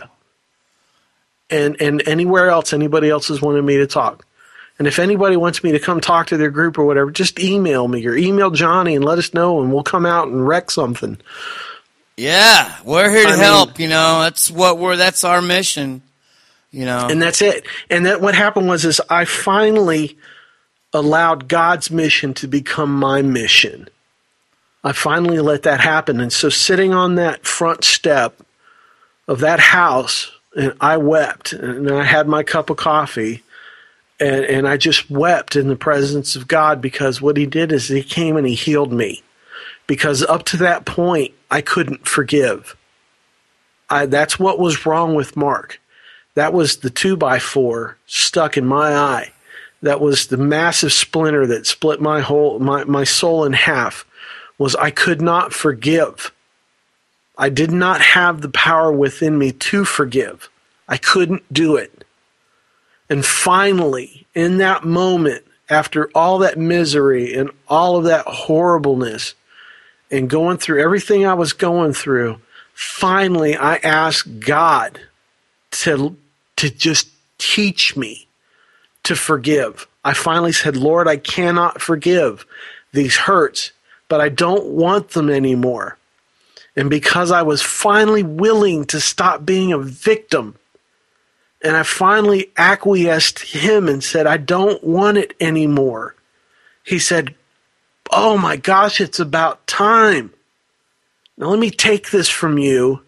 And and anywhere else, anybody else has wanted me to talk. And if anybody wants me to come talk to their group or whatever, just email me or email Johnny and let us know and we'll come out and wreck something. Yeah, we're here to I help, mean, you know. That's what we're that's our mission. You know. And that's it. And that what happened was is I finally allowed God's mission to become my mission. I finally let that happen. And so sitting on that front step of that house, and I wept, and I had my cup of coffee, and, and I just wept in the presence of God because what he did is he came and he healed me. Because up to that point, I couldn't forgive. I, that's what was wrong with Mark. That was the two by four stuck in my eye. That was the massive splinter that split my whole my, my soul in half. Was I could not forgive. I did not have the power within me to forgive. I couldn't do it. And finally, in that moment, after all that misery and all of that horribleness, and going through everything I was going through, finally I asked God to to just teach me to forgive. I finally said, Lord, I cannot forgive these hurts, but I don't want them anymore. And because I was finally willing to stop being a victim And I finally acquiesced him and said, I don't want it anymore. He said, oh my gosh, it's about time. Now let me take this from you,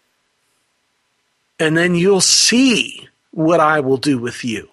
and then you'll see what I will do with you.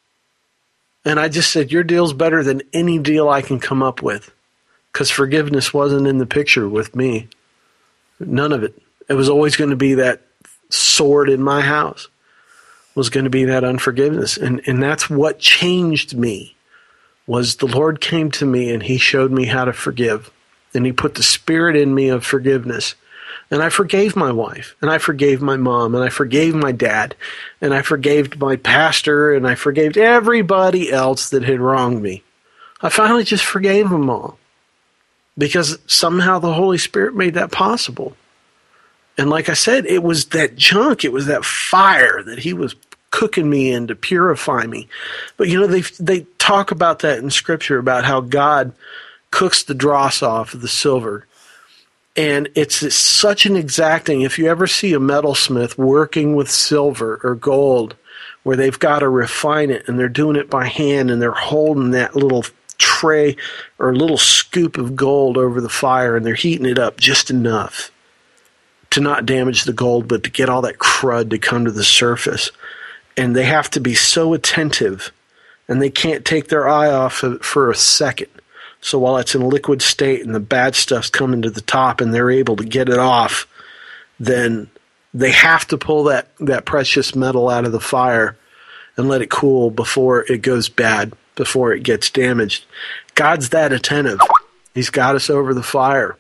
And I just said, your deal's better than any deal I can come up with, because forgiveness wasn't in the picture with me. None of it. It was always going to be that sword in my house, was going to be that unforgiveness. And, and that's what changed me, was the Lord came to me and he showed me how to forgive. And he put the spirit in me of forgiveness. And I forgave my wife, and I forgave my mom, and I forgave my dad, and I forgave my pastor, and I forgave everybody else that had wronged me. I finally just forgave them all, because somehow the Holy Spirit made that possible. And like I said, it was that junk, it was that fire that he was cooking me in to purify me. But you know, they they talk about that in Scripture, about how God cooks the dross off of the silver. And it's, it's such an exacting, if you ever see a metalsmith working with silver or gold, where they've got to refine it, and they're doing it by hand, and they're holding that little tray or little scoop of gold over the fire, and they're heating it up just enough to not damage the gold, but to get all that crud to come to the surface. And they have to be so attentive, and they can't take their eye off it for a second. So while it's in a liquid state and the bad stuff's coming to the top and they're able to get it off, then they have to pull that, that precious metal out of the fire and let it cool before it goes bad, before it gets damaged. God's that attentive. He's got us over the fire,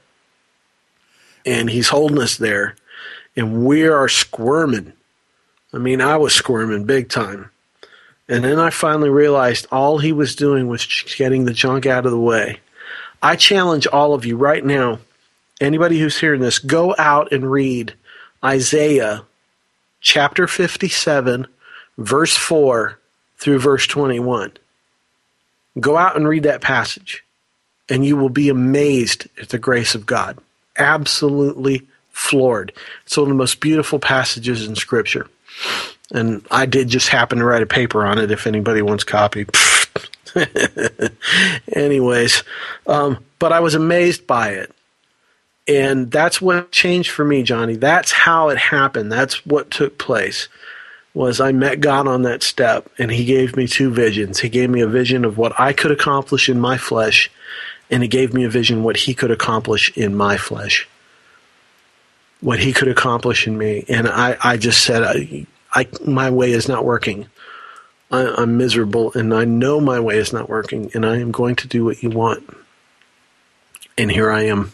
and he's holding us there, and we are squirming. I mean, I was squirming big time. And then I finally realized all he was doing was getting the junk out of the way. I challenge all of you right now, anybody who's hearing this, go out and read Isaiah chapter fifty-seven, verse four through verse twenty-one. Go out and read that passage, and you will be amazed at the grace of God. Absolutely floored. It's one of the most beautiful passages in Scripture. And I did just happen to write a paper on it if anybody wants a copy. Anyways, um, but I was amazed by it. And that's what changed for me, Johnny. That's how it happened. That's what took place, was I met God on that step, and he gave me two visions. He gave me a vision of what I could accomplish in my flesh, and he gave me a vision what he could accomplish in my flesh, what he could accomplish in me. And I, I just said, I, I, my way is not working. I, I'm miserable, and I know my way is not working, and I am going to do what you want. And here I am,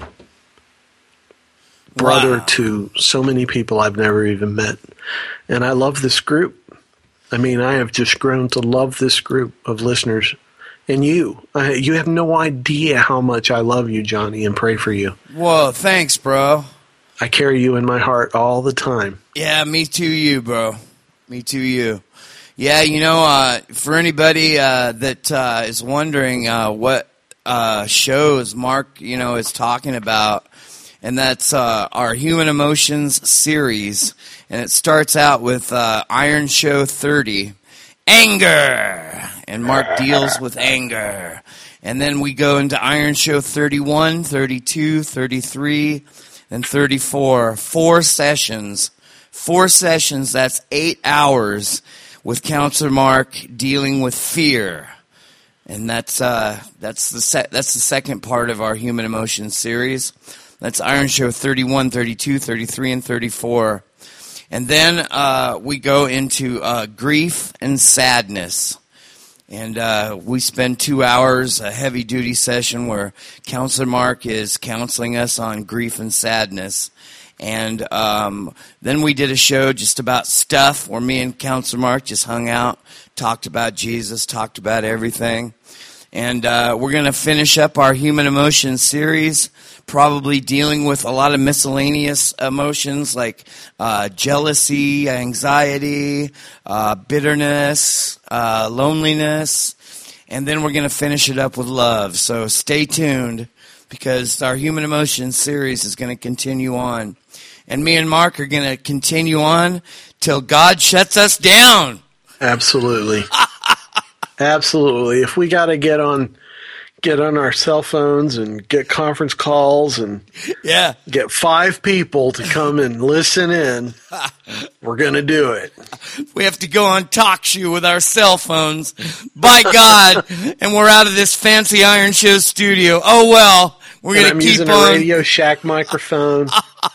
brother wow. to so many people I've never even met. And I love this group. I mean, I have just grown to love this group of listeners. And you, I, you have no idea how much I love you, Johnny, and pray for you. Whoa, thanks, bro. I carry you in my heart all the time. Yeah, me too, you, bro. Me too, you. Yeah, you know, uh, for anybody uh, that uh, is wondering uh, what uh, shows Mark, you know, is talking about, and that's uh, our Human Emotions series, and it starts out with uh, Iron Show thirty, anger, and Mark deals with anger. And then we go into Iron Show thirty-one, thirty-two, thirty-three, and thirty-four. Four sessions. Four sessions, that's eight hours with Counselor Mark dealing with fear. And that's uh, that's the se- that's the second part of our Human Emotions series. That's Iron Show thirty-one, thirty-two, thirty-three, and thirty-four. And then uh, we go into uh, grief and sadness. And uh, we spend two hours, a heavy-duty session where Counselor Mark is counseling us on grief and sadness. And um, then we did a show just about stuff where me and Counselor Mark just hung out, talked about Jesus, talked about everything. And uh, we're going to finish up our Human Emotions series, probably dealing with a lot of miscellaneous emotions like uh, jealousy, anxiety, uh, bitterness, uh, loneliness. And then we're going to finish it up with love. So stay tuned, because our Human Emotions series is going to continue on. And me and Mark are going to continue on till God shuts us down. Absolutely. Absolutely. If we got to get on get on our cell phones and get conference calls and yeah, get five people to come and listen in, we're going to do it. We have to go on TalkShoe with our cell phones. By God, and we're out of this fancy Iron Show studio. Oh, well, we're going to keep using on. a Radio Shack microphone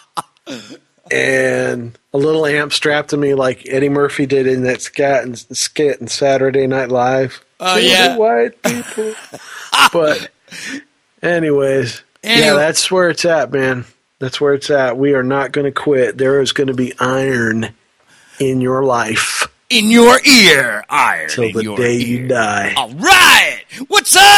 and a little amp strapped to me like Eddie Murphy did in that scat skit in Saturday Night Live. Oh, to yeah. the white people. But anyways, Anyway. yeah, that's where it's at, man. That's where it's at. We are not going to quit. There is going to be iron in your life. In your ear, iron. Till the in your day ear. you die. All right. What's up?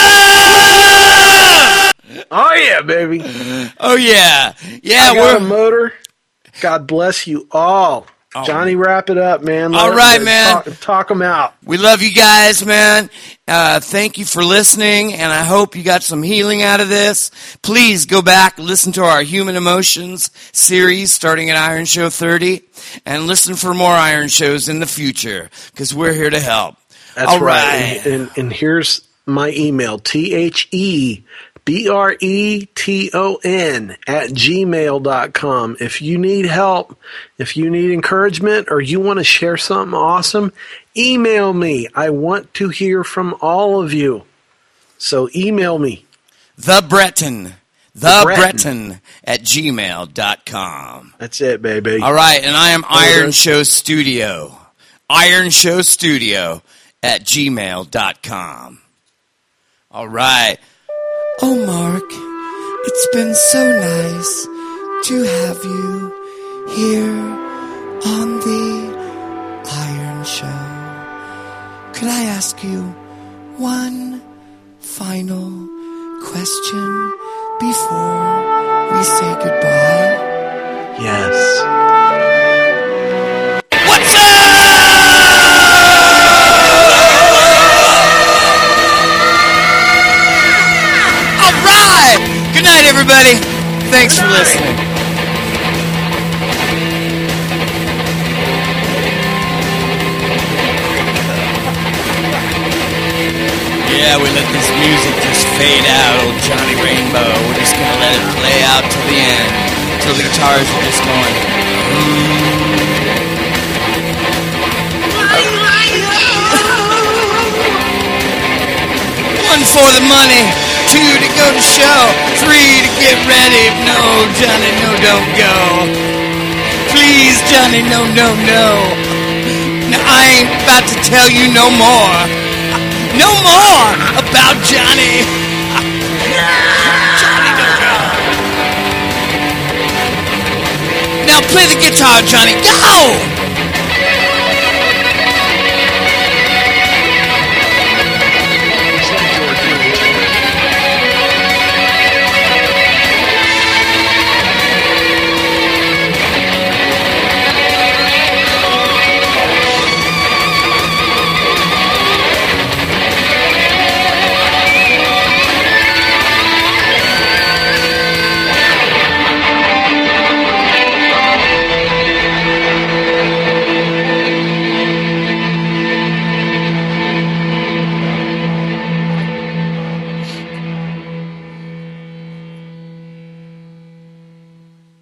Oh, yeah, baby. Oh, yeah. Yeah, I got we're. a motor. God bless you all. Oh. Johnny, wrap it up, man. All Let right, it- man. Talk, talk them out. We love you guys, man. Uh, thank you for listening, and I hope you got some healing out of this. Please go back, listen to our Human Emotions series starting at Iron Show thirty, and listen for more Iron Shows in the future, because we're here to help. That's All right. right. And, and, and here's my email, T H E B R E T O N at gmail dot com. If you need help, if you need encouragement, or you want to share something awesome, email me. I want to hear from all of you. So email me. The Breton. The, The Breton. Breton. at gmail dot com. That's it, baby. All right, and I am Iron good. Show Studio. Iron Show Studio at gmail dot com. All right. Oh, Mark, it's been so nice to have you here on the Iron Show. Could I ask you one final question before we say goodbye? Yes. What's up? All right. Good night, everybody. Thanks for listening. Yeah, we let this music just fade out, old Johnny Rainbow. We're just gonna let it play out till the end, till the guitars are just going. One for the money, two to go to show, three to get ready. No, Johnny, no, don't go. Please, Johnny, no, no, no. Now, I ain't about to tell you no more. No more about Johnny. Johnny, no, no. Now play the guitar, Johnny. Go!